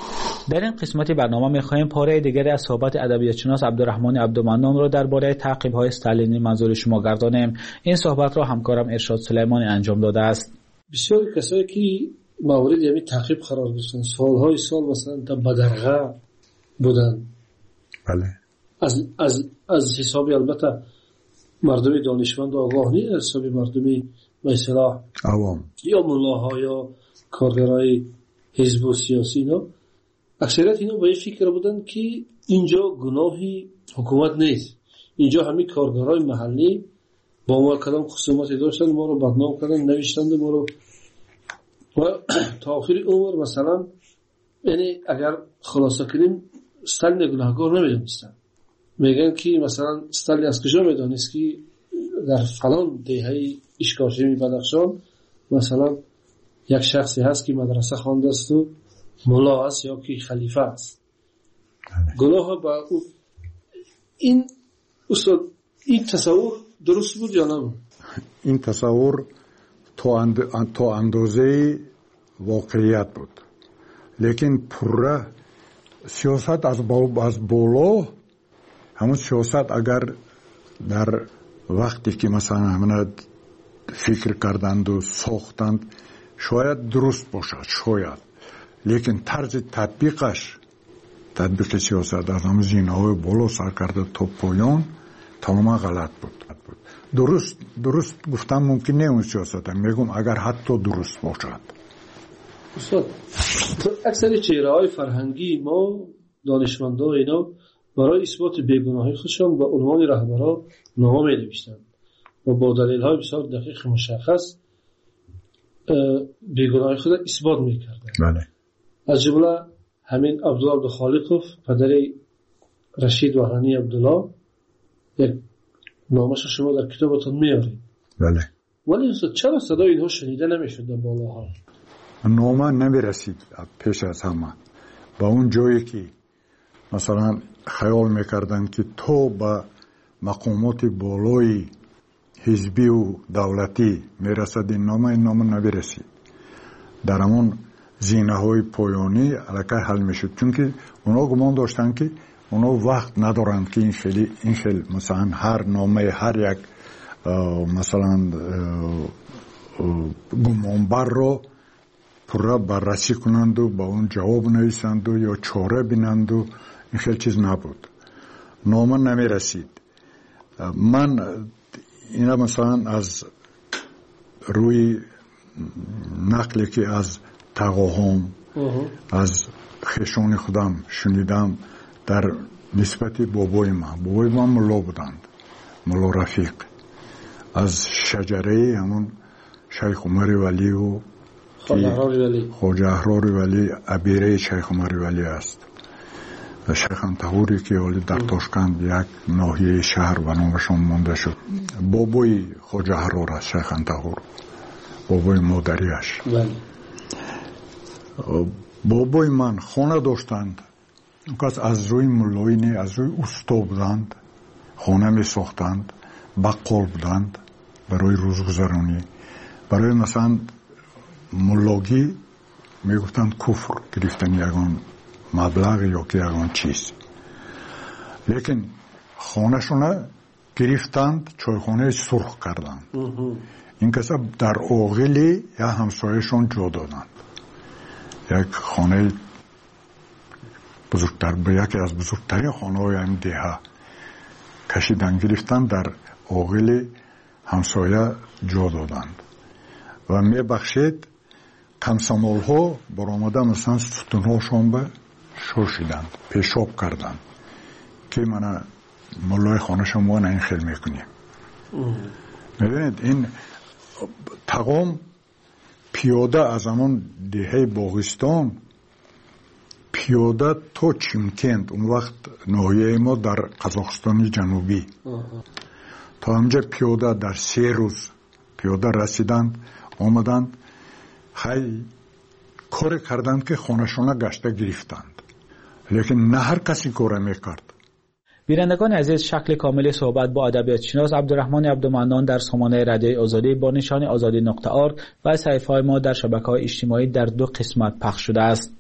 در این قسمت برنامه می‌خواهیم پاره دیگری از صحبت ادبیاتشناس عبدالرحمن عبدالمنان را درباره تعقیب‌های استالینی منظور شما گردانیم. این صحبت را همکارم ارشاد سلیمانی انجام داده است. بسیار کسایی که مورد یعنی تعقیب قرار گرفتن سالهای سال مثلا تا بدرغه بودن، بله، از از از حسابی البته مردم دانشمند و آگاه نیست، از حسابی مردمی به اصطلاح عوام یا ملاها یا کارگرای حزب و سیاسی، اینا اکثریت اینا با این فکر بودن که اینجا گناهی حکومت نیست، اینجا همین کارگرای محلی با ما کدام خصومتی داشتن، ما رو بدنام کردن، نوشتند ما رو و تا آخر عمر مثلا، یعنی اگر خلاصه کنیم استالین گناهکار نمیدونستن. میگن که مثلا استالین از کجا میدونست که در فلان دهه اشکاشمی بدخشان مثلا یک شخصی هست که مدرسه خوانده است و ملا است یا که خلیفه است. گناه با این اصول، این تصور درست بود یا نه؟ این تصور تو اندازه واقعیت بود، لیکن پره سیاست از از بالا، همون سیاست اگر در وقتی که مثلا همه فکر کردند و ساختند شاید درست باشد، شاید، لیکن طرز تطبیقش، تطبیق سیاست از همون زینه‌های بالا سر کرده تا پایان تماما غلط بود. درست درست گفتم ممکن نه اون سیاست هم میگم اگر حتی درست باشد. استاد اکثر چهره‌های فرهنگی ما دانشمندا اینا برای اثبات بیگناهی خودشون با عنوان رهبرا نامه می‌نوشتن و با دلایل بسیار دقیق مشخص بیگناهی خود اثبات می‌کردن. بله. از جمله همین عبدالله عبدالخالقوف پدر رشید وهرانی عبدالله، یک نامش شما در کتابتون میارید. بله. ولی چرا صدای اینها شنیده نمیشد در بالاها؟ نامه نمیرسید پیش از همه با اون جایی که مثلا خیال میکردن که تو با مقامات بالای حزبی و دولتی میرسد این نامه، این نامه نمیرسید. در همون زینه های پایانی علاقه حل میشد، چون که اونا گمان داشتن که اونا وقت ندارند که این خیلی این خیلی مثلا هر نامه هر یک مثلا گمانبر رو پورا بررسی کنند و با اون جواب نویسند و یا چاره بینند و این خیلی چیز نبود، نامه نمی رسید. من اینا مثلا از روی نقلی که از تقاهم از خشون خودم شنیدم در نسبت بابای من، بابای من ملا بودند، ملا رفیق، از شجره همون شیخ عمر ولی و خواجه احرار ولی ابیره شیخ عمر ولی است و شیخ انتهوری که ولی در تاشکند یک ناحیه شهر و نامشون مونده شد. بابای خواجه احرار است شیخ انتهور، بابای مادریش. بابای من خانه داشتند، کس از روی ملایی نه، از روی استا بودند، خانه می ساختند، بقال بودند برای روزگذرانی. برای مثلا ملاگی می گفتند کفر گرفتن یگان مبلغ یا که یگان چیز. لیکن خانه شونه گرفتند، چایخانه سرخ کردند. این کسا در آغلی یا همسایشون جا دادند. یک خانه بزرگتر به یکی از بزرگترین خانه های این دیها کشیدن، گرفتن، در آغل همسایه جا دادند و می بخشید کمسمال ها برآمده مثلا ستون هاشون به شوشیدند، پیشاب کردند که من ملای خانه شما نه این خیل میکنیم. میبینید این تقام پیاده از همون دیه باغستان پیاده تا چیمکند، اون وقت ناحیه ما در قزاقستان جنوبی، تا همجا پیاده در سه روز پیاده رسیدند، آمدند، خیلی کار کردند که خانه‌شان گشته گرفتند، لیکن نه هر کسی کار میکرد. بینندگان عزیز، شکل کامل صحبت با ادبیات شناس عبدالرحمن عبدالمنان در سامانه رادیوی آزادی با نشان آزادی نقطه آرگ و صفحه ما در شبکه‌های اجتماعی در دو قسمت پخش شده است.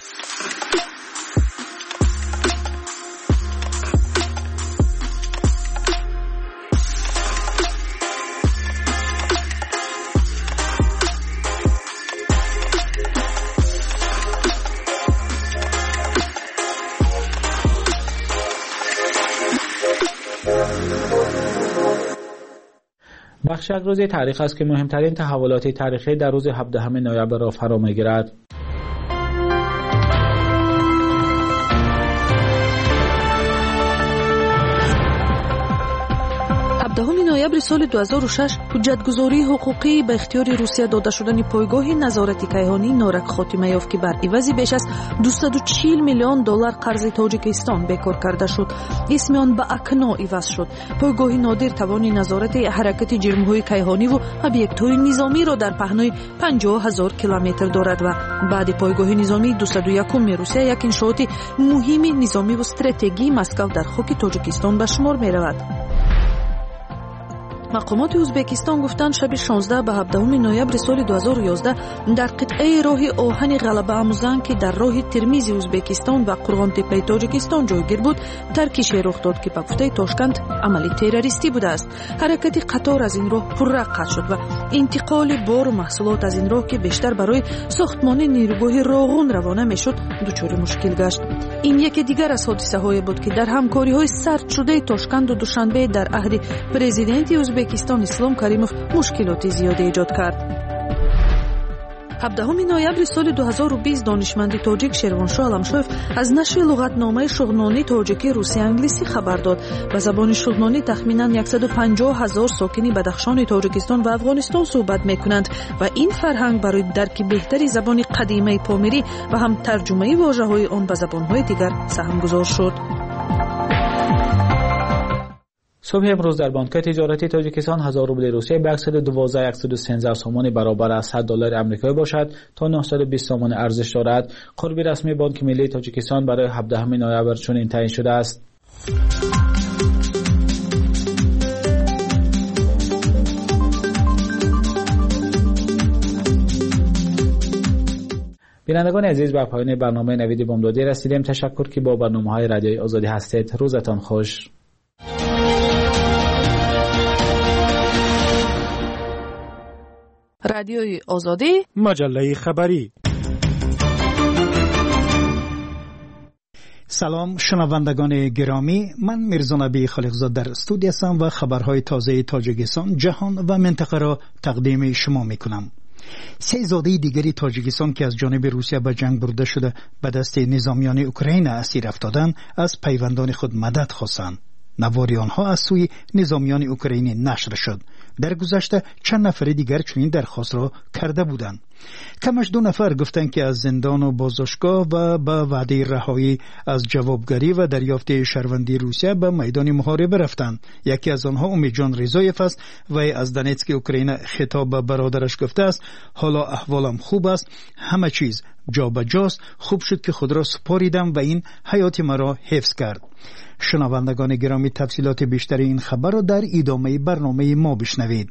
بخش روز تاریخ است که مهمترین تحولات تاریخی در روز هفدهم نوامبر را فرا می‌گیرد. هفدهم نوامبر سال دو هزار و شش حجتگزاری حقوقی به اختیار روسیه داده شدن پایگاه نظارت کیهانی نارک خاتمه یافت که بر عوض بیش از دویست و چهل میلیون دلار قرض تاجیکستان بکار کرده شد. اسم آن به اکنا عوض شد. پایگاه نادر توان نظارت حرکت جرم‌های کیهانی و ابیکت‌های نظامی را در پهنای پنجاه هزار کیلومتر دارد و بعد پایگاه نظامی دویست و یک روسیه یک انشاءات مهم نظامی و استراتژی مسکو در خاک تاجیکستان به شمار می‌رود. مقامات ازبکستان گفتند شب شانزده به هفدهم نوامبر سال دو هزار و یازده در قطعه راه آهن غلبه آموزان که در راه ترمیز ازبکستان و قرغان تپه تاجیکستان جایگیر بود ترکیش رخ داد که به گفته تاشکند عملی تروریستی بوده است. حرکت قطار از این راه پررق قطع شد و انتقال بار و محصولات از این راه که بیشتر برای ساختمان نیروگاه راغون روانه میشد دچار مشکل گشت. این یکی دیگر از حادثه های بود که در همکاری های سرد شده تاشکند و دوشنبه در عهد پرزیدنت ازبکستان اسلام کریموف مشکلات زیادی ایجاد کرد. هفدهم نوامبر سال دو هزار و بیست دانشمند تاجیک شروانشاه علمشویف از نشر لغتنامه شغنانی تاجیکی روسی انگلیسی خبر داد. به زبان شغنانی تخمیناً صد و پنجاه هزار ساکنی بدخشان تاجیکستان و افغانستان صحبت میکنند و این فرهنگ برای درک بهتری زبان قدیمی پامیری و هم ترجمه واژه‌های آن به زبان‌های دیگر سهمگذار شد. صبح امروز در بانک تجارتی تاجیکستان هزار روبل روسیه به صد و دوازده هزار و صد و سیزده سوم برابر از صد دلار آمریکایی باشد تا نهصد و بیست سوم ارزش دارد. قربی رسمی بانک ملی تاجیکستان برای هفدهم نوامبر چنین تعیین شده است. بینندگان عزیز، به پایان برنامه نوید بامدادی رسیدیم. تشکر که با برنامه‌های رادیوی آزادی هستید. روزتان خوش. رادیوی آزادی، مجله خبری. سلام شنوندگان گرامی، من میرزا نبی خالقزاد در استودیو هستم و خبرهای تازه تاجیکستان، جهان و منطقه را تقدیم شما میکنم. سه زاده دیگری تاجیکستان که از جانب روسیه به جنگ برده شده به دست نظامیان اوکراین اسیر افتادند از پیوندان خود مدد خواستند. نواری آنها از سوی نظامیان اوکراینی نشر شد. در گذشته چند نفر دیگر چنین درخواست را کرده بودند. کمش دو نفر گفتند که از زندان و بازداشتگاه و به وعده رهایی از جوابگری و دریافت شهروندی روسیه به میدان محاربه رفتند. یکی از آنها امیدجان رضایف است و از دونتسک اوکراین خطاب به برادرش گفته است حالا احوالم خوب است، همه چیز جا به جاست، خوب شد که خود را سپاریدم و این حیات مرا حفظ کرد. شنوندگان گرامی، تفصیلات بیشتر این خبر را در ادامه برنامه ما بشنوید.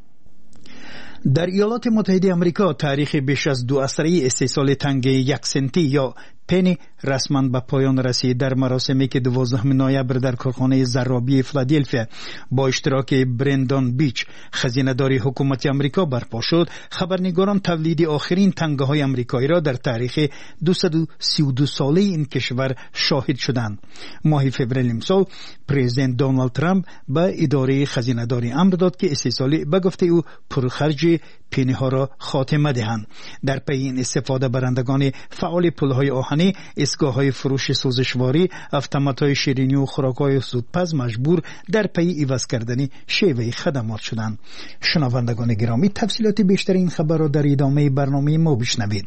در ایالات متحده آمریکا تاریخ بیش از دو عصره استحصال تنگ یک سنتی یا پنی رسما به پایان رسید. در مراسمی که دوازدهم نوامبر در کارخانه زرابی فیلادلفیا با اشتراک برندان بیچ خزینه‌دار حکومت آمریکا برپا شد، خبرنگاران تولید آخرین تنگه های آمریکایی را در تاریخ دویست و سی و دو ساله این کشور شاهد شدند. ماه فوریه امسال پرزیدنت دونالد ترامپ به اداره خزینه‌داری امر داد که استحصال به گفته او پرخرج پنی ها را خاتمه دهند. در پی این استفاده برندگان فعال پل‌های آهنی، اسگاه‌های فروش سوزشواری، اتومات‌های شیرینی و خوراک‌های زودپز مجبور در پی عوض کردن شیوه خدمات شدند. شنوندگان گرامی، تفصیلات بیشتر این خبر را در ادامه برنامه ما بشنوید.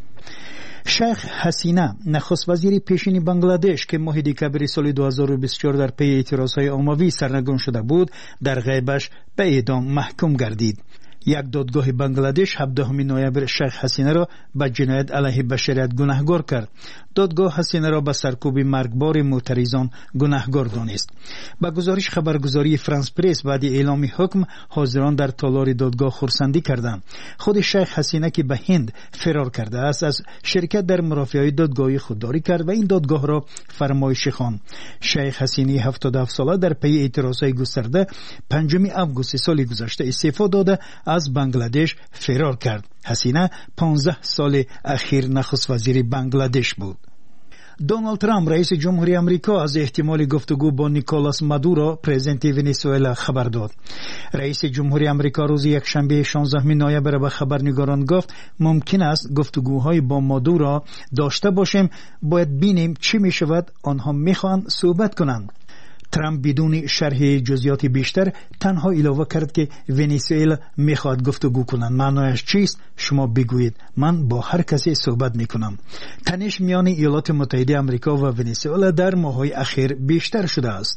شیخ حسینه نخست وزیر پیشین بنگلادش که ماه دکامبر سال دو هزار و بیست و چهار در پی اعتراضهای عمومی سرنگون شده بود، در غیبش به اعدام محکوم گردید. یک دادگاه بنگلادش هفدهم نوامبر شیخ حسینه را به جنایت علیه بشریت گناهکار کرد. دادگاه حسینه را به سرکوب مرگبار معترضان گناهکار دانست. با گزارش خبرگزاری فرانس پرس بعد اعلام حکم، حاضران در تالار دادگاه خرسندی کردند. خود شیخ حسینه که به هند فرار کرده است، از شرکت در مرافعه‌های دادگاهی خودداری کرد و این دادگاه را فرمایشی خواند. شیخ حسینه هفتاد و هفت ساله در پی اعتراضهای گسترده پنجم آگوست سال گذشته استعفا داده از بنگلادش فرار کرد. حسینه پانزده سال اخیر نخست وزیر بنگلادش بود. دونالد ترامپ رئیس جمهوری آمریکا از احتمال گفتگو با نیکولاس مادورو پرزیدنت ونزوئلا خبر داد. رئیس جمهوری آمریکا روز یکشنبه شانزدهم نوامبر به خبرنگاران گفت ممکن است گفتگوهای با مادورو داشته باشیم، باید ببینیم چی می شود، آنها میخوان صحبت کنند. ترامپ بدون شرح جزئیات بیشتر تنها اضافه کرد که ونزوئلا میخواد گفتگو کنند. معنایش چیست؟ شما بگویید، من با هر کسی صحبت میکنم. تنش میان ایالات متحده آمریکا و ونزوئلا در ماه‌های اخیر بیشتر شده است.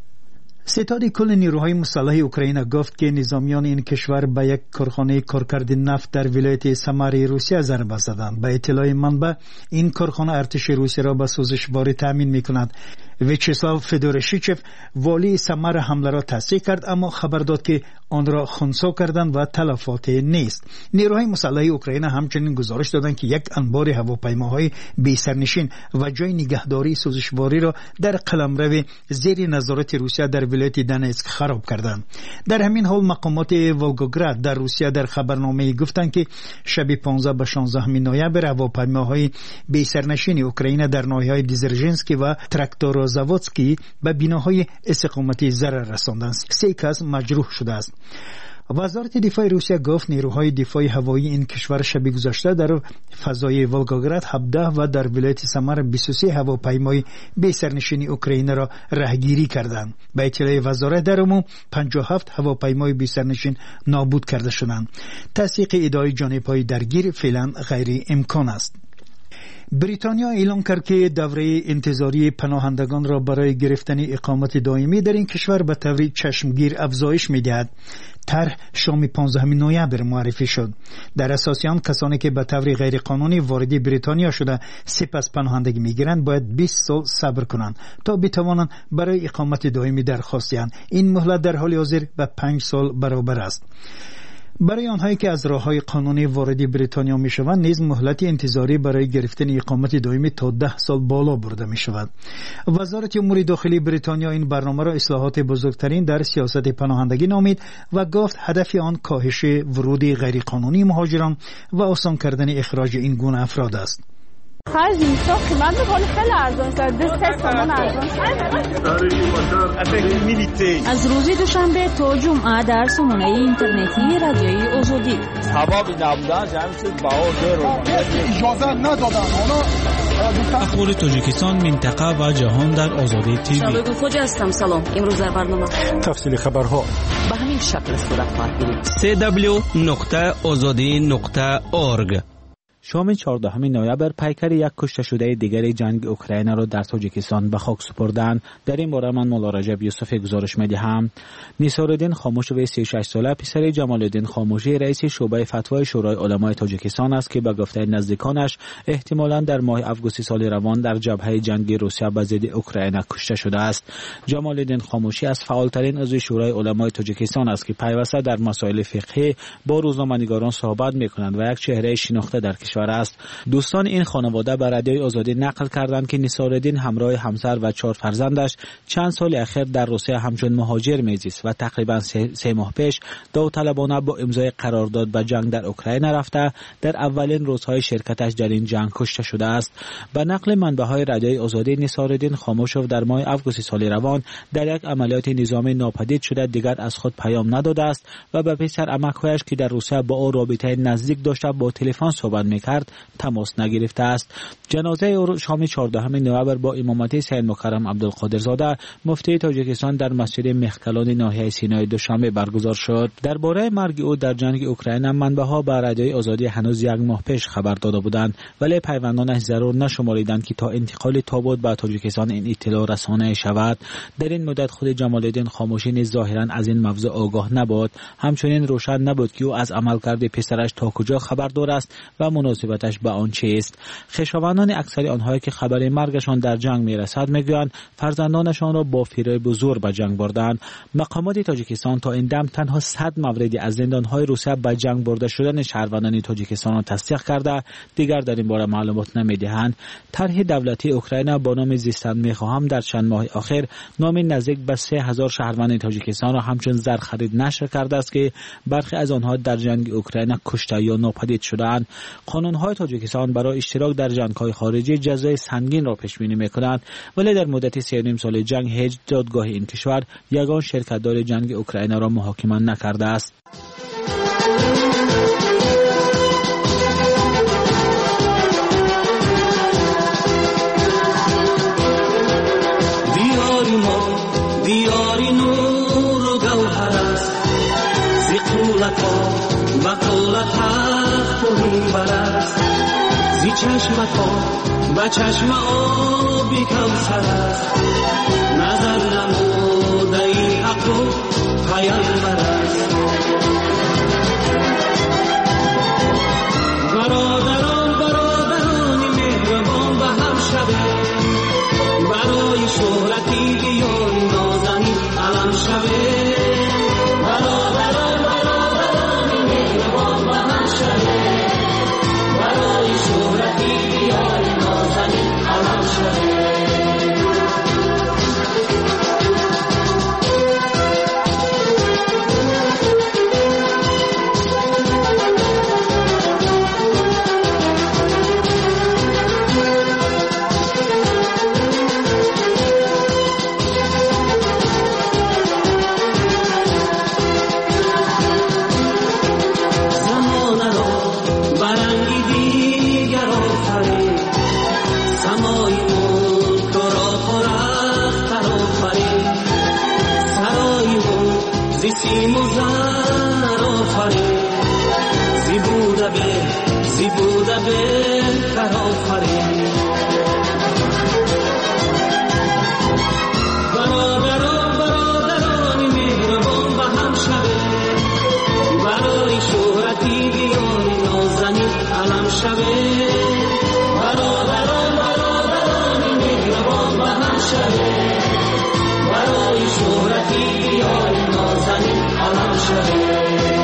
ستاد کل نیروهای مسلح اوکراین گفت که نظامیان این کشور به یک کارخانه کارکرد نفت در ولایت سمر روسیه ضربه زدند. به اطلاع منبع، این کارخانه ارتش روسیه را به سوزشواری تامین میکند. ویچسلاو فدورشیچف والی سمر حمله را تصدیق کرد، اما خبر داد که آن را خنثی کردند و تلفات نیست. نیروهای مسلح اوکراین همچنین گزارش دادند که یک انبار هواپیماهای بی سرنشین و جای نگهداری سوزشواری را در قلمرو زیر نظارت روسیه در ولایت دونتسک خراب کردند. در همین حال مقامات ولگوگراد در روسیه در خبرنامه گفتند که شب پانزده به شانزده نوامبر هواپیماهای بی سرنشین اوکراین در ناحیه‌های دیزرژنسکی و تراکتورزاودسکی به بناهای استقامتی ضرر رساندند. سه کس مجروح شده است. وزارت دفاع روسیه گفت نیروهای دفاع هوایی این کشور شب گذشته در فضای ولگوگراد هفده و در ولایت سمر بیست و سه هواپیمای بی سرنشین اوکراین را راهگیری کردند. به اطلاع وزارت در عموم پنجاه و هفت هواپیمای بی سرنشین نابود کرده شدند. تصدیق ادعای جانب‌های درگیر فعلا غیر امکان است. بریتانیا اعلام کرد که دوره انتظاری پناهندگان را برای گرفتن اقامت دائمی در این کشور به طور چشمگیر افزایش می‌دهد. طرح شام پانزدهم نوامبر معرفی شد. در اساس آن کسانی که به طور غیرقانونی وارد بریتانیا شده سپس پناهندگی می‌گیرند باید بیست سال صبر کنند تا بتوانند برای اقامت دائمی درخواست دهند. این مهلت در حال حاضر به پنج سال برابر است. برای آنهایی که از راه‌های قانونی وارد بریتانیا می‌شوند نیز مهلت انتظاری برای گرفتن اقامت دائمی تا ده سال بالا برده می‌شود. وزارت امور داخلی بریتانیا این برنامه را اصلاحات بزرگترین در سیاست پناهندگی نامید و گفت هدف آن کاهش ورود غیرقانونی مهاجران و آسان کردن اخراج این گونه افراد است. خرج نیستا قیمت میکنه خیلی ارزان شد. دست سامان ارزان شد. از روز دوشنبه تا جمعه در سامانه اینترنتی رادیوی آزادی سبب نبودن جمع شد با او رو اجازه ندادن. حالا اخبار تاجیکستان، منطقه و جهان در آزادی تیوی. شبگون خوجا هستم. سلام. امروز در برنامه تفصیل خبرها به همین شکل صورت خواهد گرفت. سی دبلیو نقطه آزادی نقطه اورگ. شام چهاردهم نوامبر پیکر یک کشته شده دیگر جنگ اوکراین را در تاجیکستان به خاک سپردند. در این باره من مولا رجب یوسفی گزارش می‌دهم. نیسارالدین خاموش و سی و شش ساله پسر جمالالدین خاموشی رئیس شعبه فتوای شورای علمای تاجیکستان است که به گفته نزدیکانش احتمالاً در ماه آگوست سال روان در جبهه جنگی روسیه به ضد اوکراین کشته شده است. جمالالدین خاموشی از فعالترین عضو شورای علمای تاجیکستان است که پیوسته در مسائل فقهی با روزنامه‌نگاران صحبت می‌کنند و یک چهره شناخته در کشور است. دوستان این خانواده به رادیوی آزادی نقل کردند که نیسارالدین همراه همسر و چهار فرزندش چند سال اخیر در روسیه همچون مهاجر میزیست و تقریبا سه, سه ماه پیش داوطلبانه با امضای قرارداد به جنگ در اوکراین رفته در اولین روزهای شرکتش در این جنگ کشته شده است. به نقل منبع‌های رادیوی آزادی، نیسارالدین خاموشوف در ماه آگوست سال روان در یک عملیات نظامی ناپدید شده دیگر از خود پیام نداده است و به پسر عمک‌هایش که در روسیه با او رابطه نزدیک داشته با تلفن صحبت می‌کرد تماس نگرفته است. جنازه او شام چهاردهم نوامبر با امامت سید مکرم عبدالقادرزاده مفتی تاجیکستان در مسجد مخکلان ناحیه سینای دوشنبه برگزار شد. درباره مرگ او در جنگ اوکراین منبع‌ها به رادیوی آزادی هنوز یک ماه پیش خبر داده بودند، ولی پیوندانش ضرور نشماریدند که تا انتقال تابوت به تاجیکستان این اطلاع رسانه شود. در این مدت خود جمالالدین خاموشی نیز ظاهرا از این موضوع آگاه نبود. همچنین روشن نبود که او از عملکرد پسرش تا کجا خبردار است و مناسبتش به آن چیست. خویشاوندان اکثر آنهایی که خبر مرگشان در جنگ میرسد میگویند فرزندانشان را با فریب زور به جنگ بردند. مقامات تاجیکستان تا این دم تنها صد موردی از زندانهای روسیه به جنگ برده شدن شهروندان تاجیکستان را تصدیق کرده، دیگر در این باره معلومات نمیدهند. طرح دولتی اوکراین با نام زیستن میخواهم در چند ماه اخیر نام نزدیک به سه هزار شهروند تاجیکستان را همچون زر خرید نشر کرده است که برخی از آنها در جنگ اوکراین کشته یا ناپدید شدند. قانون‌های تاجیکستان برای اشتراک در جنگ‌های خارجی جزای سنگین را پیش بینی می‌کنند، ولی در مدت سه و نیم سال جنگ هیچ دادگاه این کشور یگان شرکت‌دار جنگ اوکراین را محاکمه نکرده است. دیاری ما دیاری نور و گوهر است، زیقولتا بقولت حق و برست، زی چشمتا با چشم آبی کوثر است، نظر نموده ای حق و پیامبر است. برادران برادران مهربان به هم شوه، برای شهرتی یاری نازنین علم شوه. برادران برادران مهربان به هم شوه، برای شهرتی یاری نازنین علم شوه. سیم و زر آفرین، زی بوده به زی بوده به تر آفرین. برادران برادران مهربان به هم شوه، برای شهرتی بیاری نازنین علم شوه. برادران برادران مهربان به هم شوه، برای شهرتی بیاری نازنین علم شوه.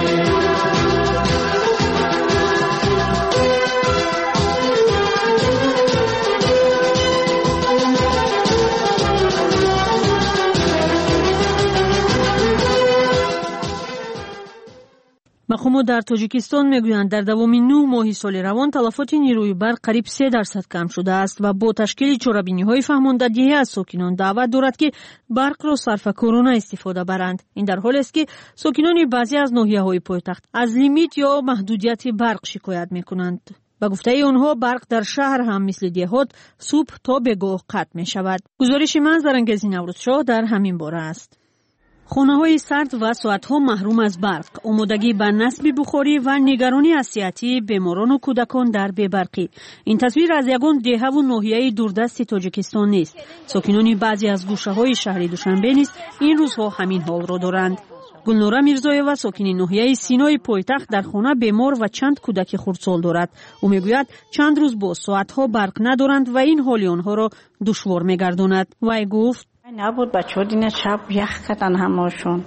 مقامات در تاجیکستان میگویند در دوامین نه ماه سال روان تلفات نیروی برق قریب سه درصد کم شده است و با تشکیل چرابینی‌های فهماندهی از ساکنان دعوت دارد که برق را صرف کرونا استفاده برند. این در حالی است که ساکنان بعضی از ناحیه‌های پایتخت از لیمیت یا محدودیت برق شکایت می‌کنند. با گفته اونها برق در شهر هم مثل دیهات صبح تا به گوه قطع می شود. گزارش من زرنگزی نوروزشاه در همین باره است. خانه های سرد و ساعت ها محروم از برق، آمادگی به نصب بخاری و نگرانی از صحتی بیماران و کودکان در بی‌برقی. این تصویر از یگان دیه و ناحیه دوردست تاجیکستان نیست. ساکنان بعضی از گوشه های شهر دوشنبه نیز این روزها همین حال را دارند. گلنوره میرزایوا ساکن ناحیه سینای پایتخت در خانه بیمار و چند کودک خردسال دارد. او میگوید چند روز با ساعتها برق ندارند و این حال آنها را دشوار میگرداند. وی گفت نبود بچه‌ها دین شب یخ کردن همشون.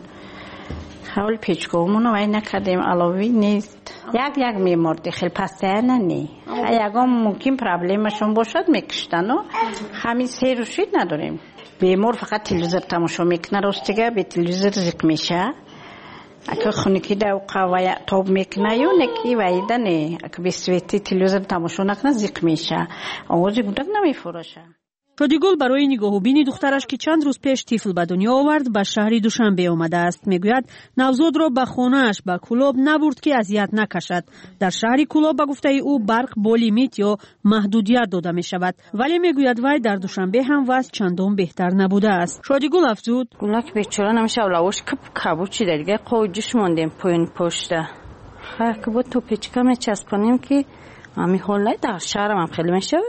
حال پیچکومون رو وای نکردیم علاوه نیست. یک یک میمرد خیلی پسته نه. یکم ممکن پرابلمشون باشد میکشتن و همین سه روشید نداریم. بیمار فقط تلویزیون تماشا میکنه راستیگه به تلویزیون زیق میشه. اگه خونکی دوقه و تاب میکنه یا نکی وایده نه. اگه به سویتی تلویزیون تماشا نکنه زیق میشه. آوازی گودک نمیفروشه. شادیگل برای نگاه و بین دخترش که چند روز پیش طفل به دنیا آورد به شهر دوشنبه آمده است. میگوید نوزاد را به خانه‌اش به کلاب نبرد که اذیت نکشد. در شهر کلاب به گفته او برق با لیمیت یا محدودیت داده می شود، ولی میگوید وای در دوشنبه هم وضع چندان بهتر نبوده است. شادیگل افزود گلک بیچاره نمیشه اولاوش کپ کبوچی دیگه قوجش موندیم پایین پشته. خیر که بود تو پیچکا میچسبونیم که همین حال در شهرم هم خیلی میشه.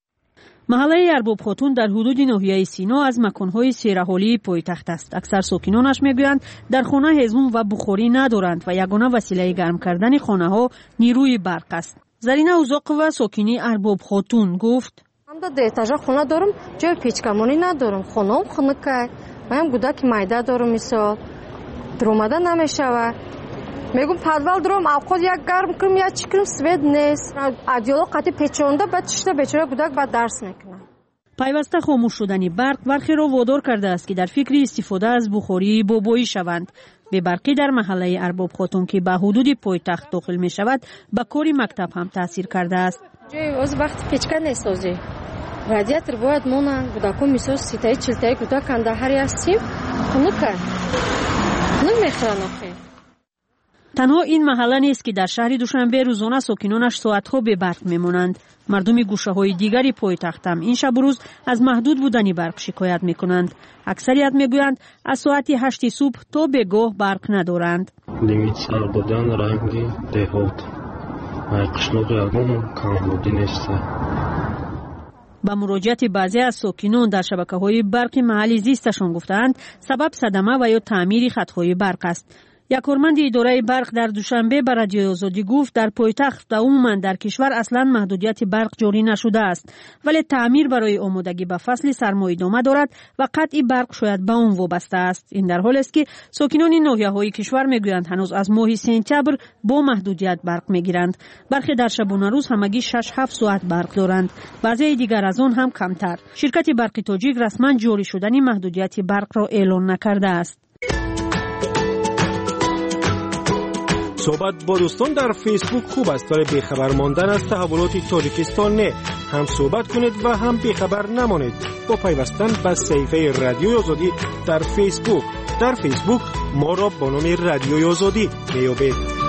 محله ارباب خاتون در حدود ناحیه سینا از مکان‌های سیرحالی پایتخت است. اکثر ساکنانش میگویند در خانه هیزم و بخاری ندارند و یگانه وسیله گرم کردن خانه‌ها نیروی برق است. زرینه اوزاق و ساکنی ارباب خاتون گفت من در اتاج خانه دارم، جای پیچکمانی ندارم. خانه‌ام خنک. من کودک میده دارم مثال. درآمده نمیشود. میگم پدوال درم اوقات یک گرم کنم یا چی کنم سوید نیست. ادیالا قطعی پیچونده بعد تشته بیچاره کودک بعد درس میکنه. پیوسته خاموش شدنی برق برخی را وادار کرده است که در فکر استفاده از بخاری بابایی شوند. به برقی در محله ارباب خاتون که به حدود پایتخت داخل می شود به کار مکتب هم تاثیر کرده است. جای از وقت پیچکا نیستازی. رادیاتور باید مونن کودکان میسوز سیتای چلتای کودک اندهاری هستیم. خنک. خنک میخورن آخه. تنها این محله نیست که در شهر دوشنبه روزانه ساکنانش ساعتها به برق میمونند. مردم گوشه های دیگری پایتخت هم این شب و روز از محدود بودن برق شکایت میکنند. اکثریت میگویند از ساعت هشت صبح تا به گاه برق ندارند. لیمیت سر بودن رنگی دهات. مای قشنوقی اگون کام بودی نیسته. با مراجعت بعضی از ساکنان در شبکه‌های برق محلی زیستشان گفتند سبب صدمه و یا تعمیر خط‌های برق است. یک کارمند اداره برق در دوشنبه به رادیو آزادی گفت در پایتخت و عموما در کشور اصلا محدودیت برق جاری نشده است، ولی تعمیر برای آمادگی به فصل سرما ادامه دارد و قطع برق شاید به آن وابسته است. این در حالی است که ساکنان ناحیه‌های کشور میگویند هنوز از ماه سپتامبر با محدودیت برق میگیرند. برخی در شبانه روز همگی شش هفت ساعت برق دارند، بعضی دیگر از آن هم کمتر. شرکت برق تاجیک رسما جاری شدن محدودیت برق را اعلام نکرده است. صحبت با دوستان در فیسبوک خوب است، ولی بیخبر ماندن از تحولات تاجیکستان نه. هم صحبت کنید و هم بیخبر نمانید با پیوستن به صفحه رادیوی آزادی در فیسبوک. در فیسبوک ما را با نام رادیوی آزادی میابید.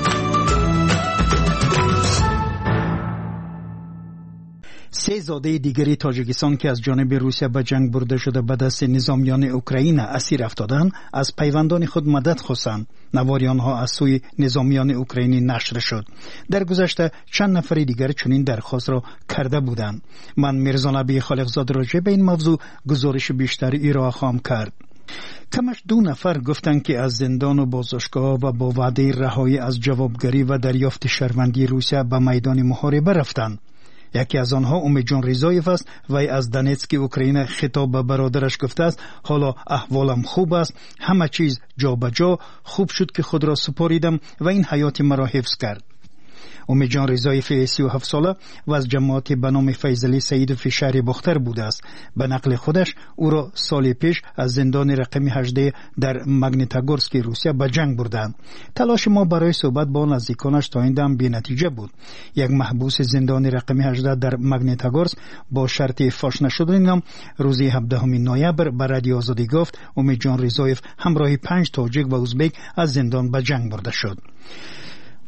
سه زاده دیگری تاجیکستان که از جانب روسیه به جنگ برده شده به دست نظامیان اوکراین اسیر افتادند از پیوندان خود مدد خواستند. نواری آنها از سوی نظامیان اوکراینی نشر شد. در گذشته چند نفر دیگر چنین درخواست را کرده بودند. من میرزا نبی خالقزاده راجع به این موضوع گزارش بیشتری ارائه خواهم کرد. کمش دو نفر گفتند که از زندان و بازداشتگاه و با وعده رهایی از جوابگری و دریافت شهروندی روسیه به میدان محاربه رفتند. یکی از آنها امیدجان ریزایف است و از دونتسک اوکراین خطاب به برادرش گفته است حالا احوالم خوب است، همه چیز جا به جا، خوب شد که خود را سپاریدم و این حیات مرا حفظ کرد. امیدجان ریزایف سی و هفت ساله و از جماعت به نام فیضلی سیدوف شهر باختر بوده است. به نقل خودش او را سال پیش از زندان رقم هجده در مگنیتاگورسک روسیه به جنگ بردند. تلاش ما برای صحبت با نزدیکانش تا این دم بی نتیجه بود. یک محبوس زندان رقم هجده در مگنیتاگورسک با شرط فاش نشدن نام روز هفدهم نوامبر به رادیو آزادی گفت امیدجان ریزایف همراه پنج تاجیک و ازبک از زندان به جنگ برده شد.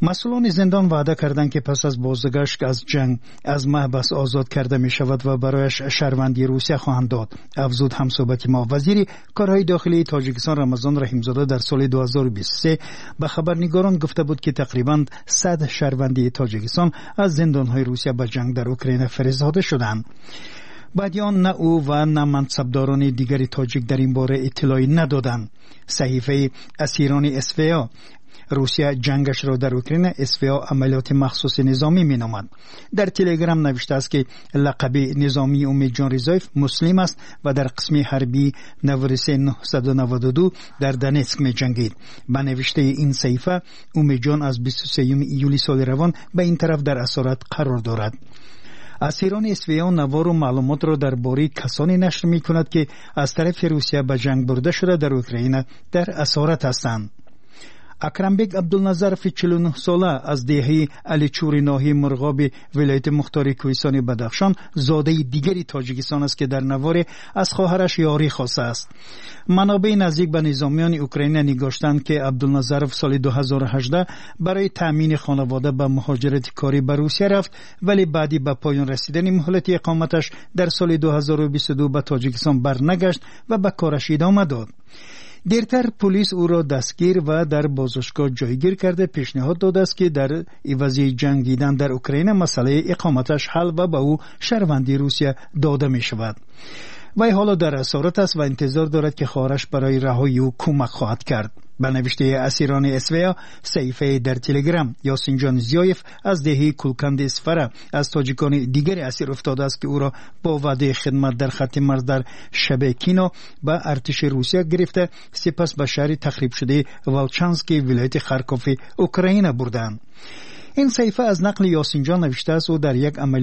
مسئولان زندان وعده کردند که پس از بازگشت از جنگ از محبس آزاد کرده می شود و برایش شهروندی روسیه خواهند داد. افزود همصحبت ما وزیر کارهای داخلی تاجیکستان رمضان رحیمزاده در سال دو هزار و بیست و سه به خبرنگاران گفته بود که تقریباً صد شهروندی تاجیکستان از زندانهای روسیه به جنگ در اوکراین فرستاده شدند. بعدیان نه او و نه منصبداران دیگری تاجیک در این باره اطلاعی ندادند. صحیفه اسیران اسویا روسیه جنگش را در اوکراین اسویا عملیات مخصوص نظامی می نامد. در تلگرام نوشته است که لقب نظامی امید جان رضایف مسلم است و در قسم حربی نود و سه نهصد و نود و دو در دنیتسک می جنگید. به نوشته این صحیفه امید جان از بیست و سوم ایولی سال روان به این طرف در اسارت قرار دارد. اسیران اسویا نوار و معلومات را درباره کسانی نشر می کند که از طرف روسیه به جنگ برده شده در اوکراین در اسارت هستند. اکرمبک عبدالنظرف چهل و نه ساله از دهه علیچور ناحیه مرغاب ولایت مختار کوهستان بدخشان زاده دیگری تاجیکستان است که در نوار از خواهرش یاری خواسته است. منابع نزدیک به نظامیان اوکراین نگاشتند که عبدالنظرف سال دو هزار و هجده برای تامین خانواده به مهاجرت کاری به روسیه رفت، ولی بعدی به پایان رسیدن مهلت اقامتش در سال دو هزار و بیست و دو به تاجیکستان برنگشت و به کارش ادامه داد. دیرتر پلیس او را دستگیر و در بازداشتگاه جایگیر کرده پیشنهاد داده است که در عوضی جنگیدن در اوکراین مسئله اقامتش حل و به او شهروندی روسیه داده می شود. وی حالا در اسارت است و انتظار دارد که خواهرش برای رهایی او کمک خواهد کرد. به نوشته اسیران اسویا صحیفه در تلگرام یاسین جان زیایف از دهه کلکند اسفره از تاجیکان دیگر اسیر افتاده است که او را با وعده خدمت در خط مرز در شبکینا به ارتش روسیه گرفته سپس به شهر تخریب شده ولچانسکی ولایت خارکوف اوکراین بردند. این صحیفه از نقل یاسین جان نوشته است او در یک عمل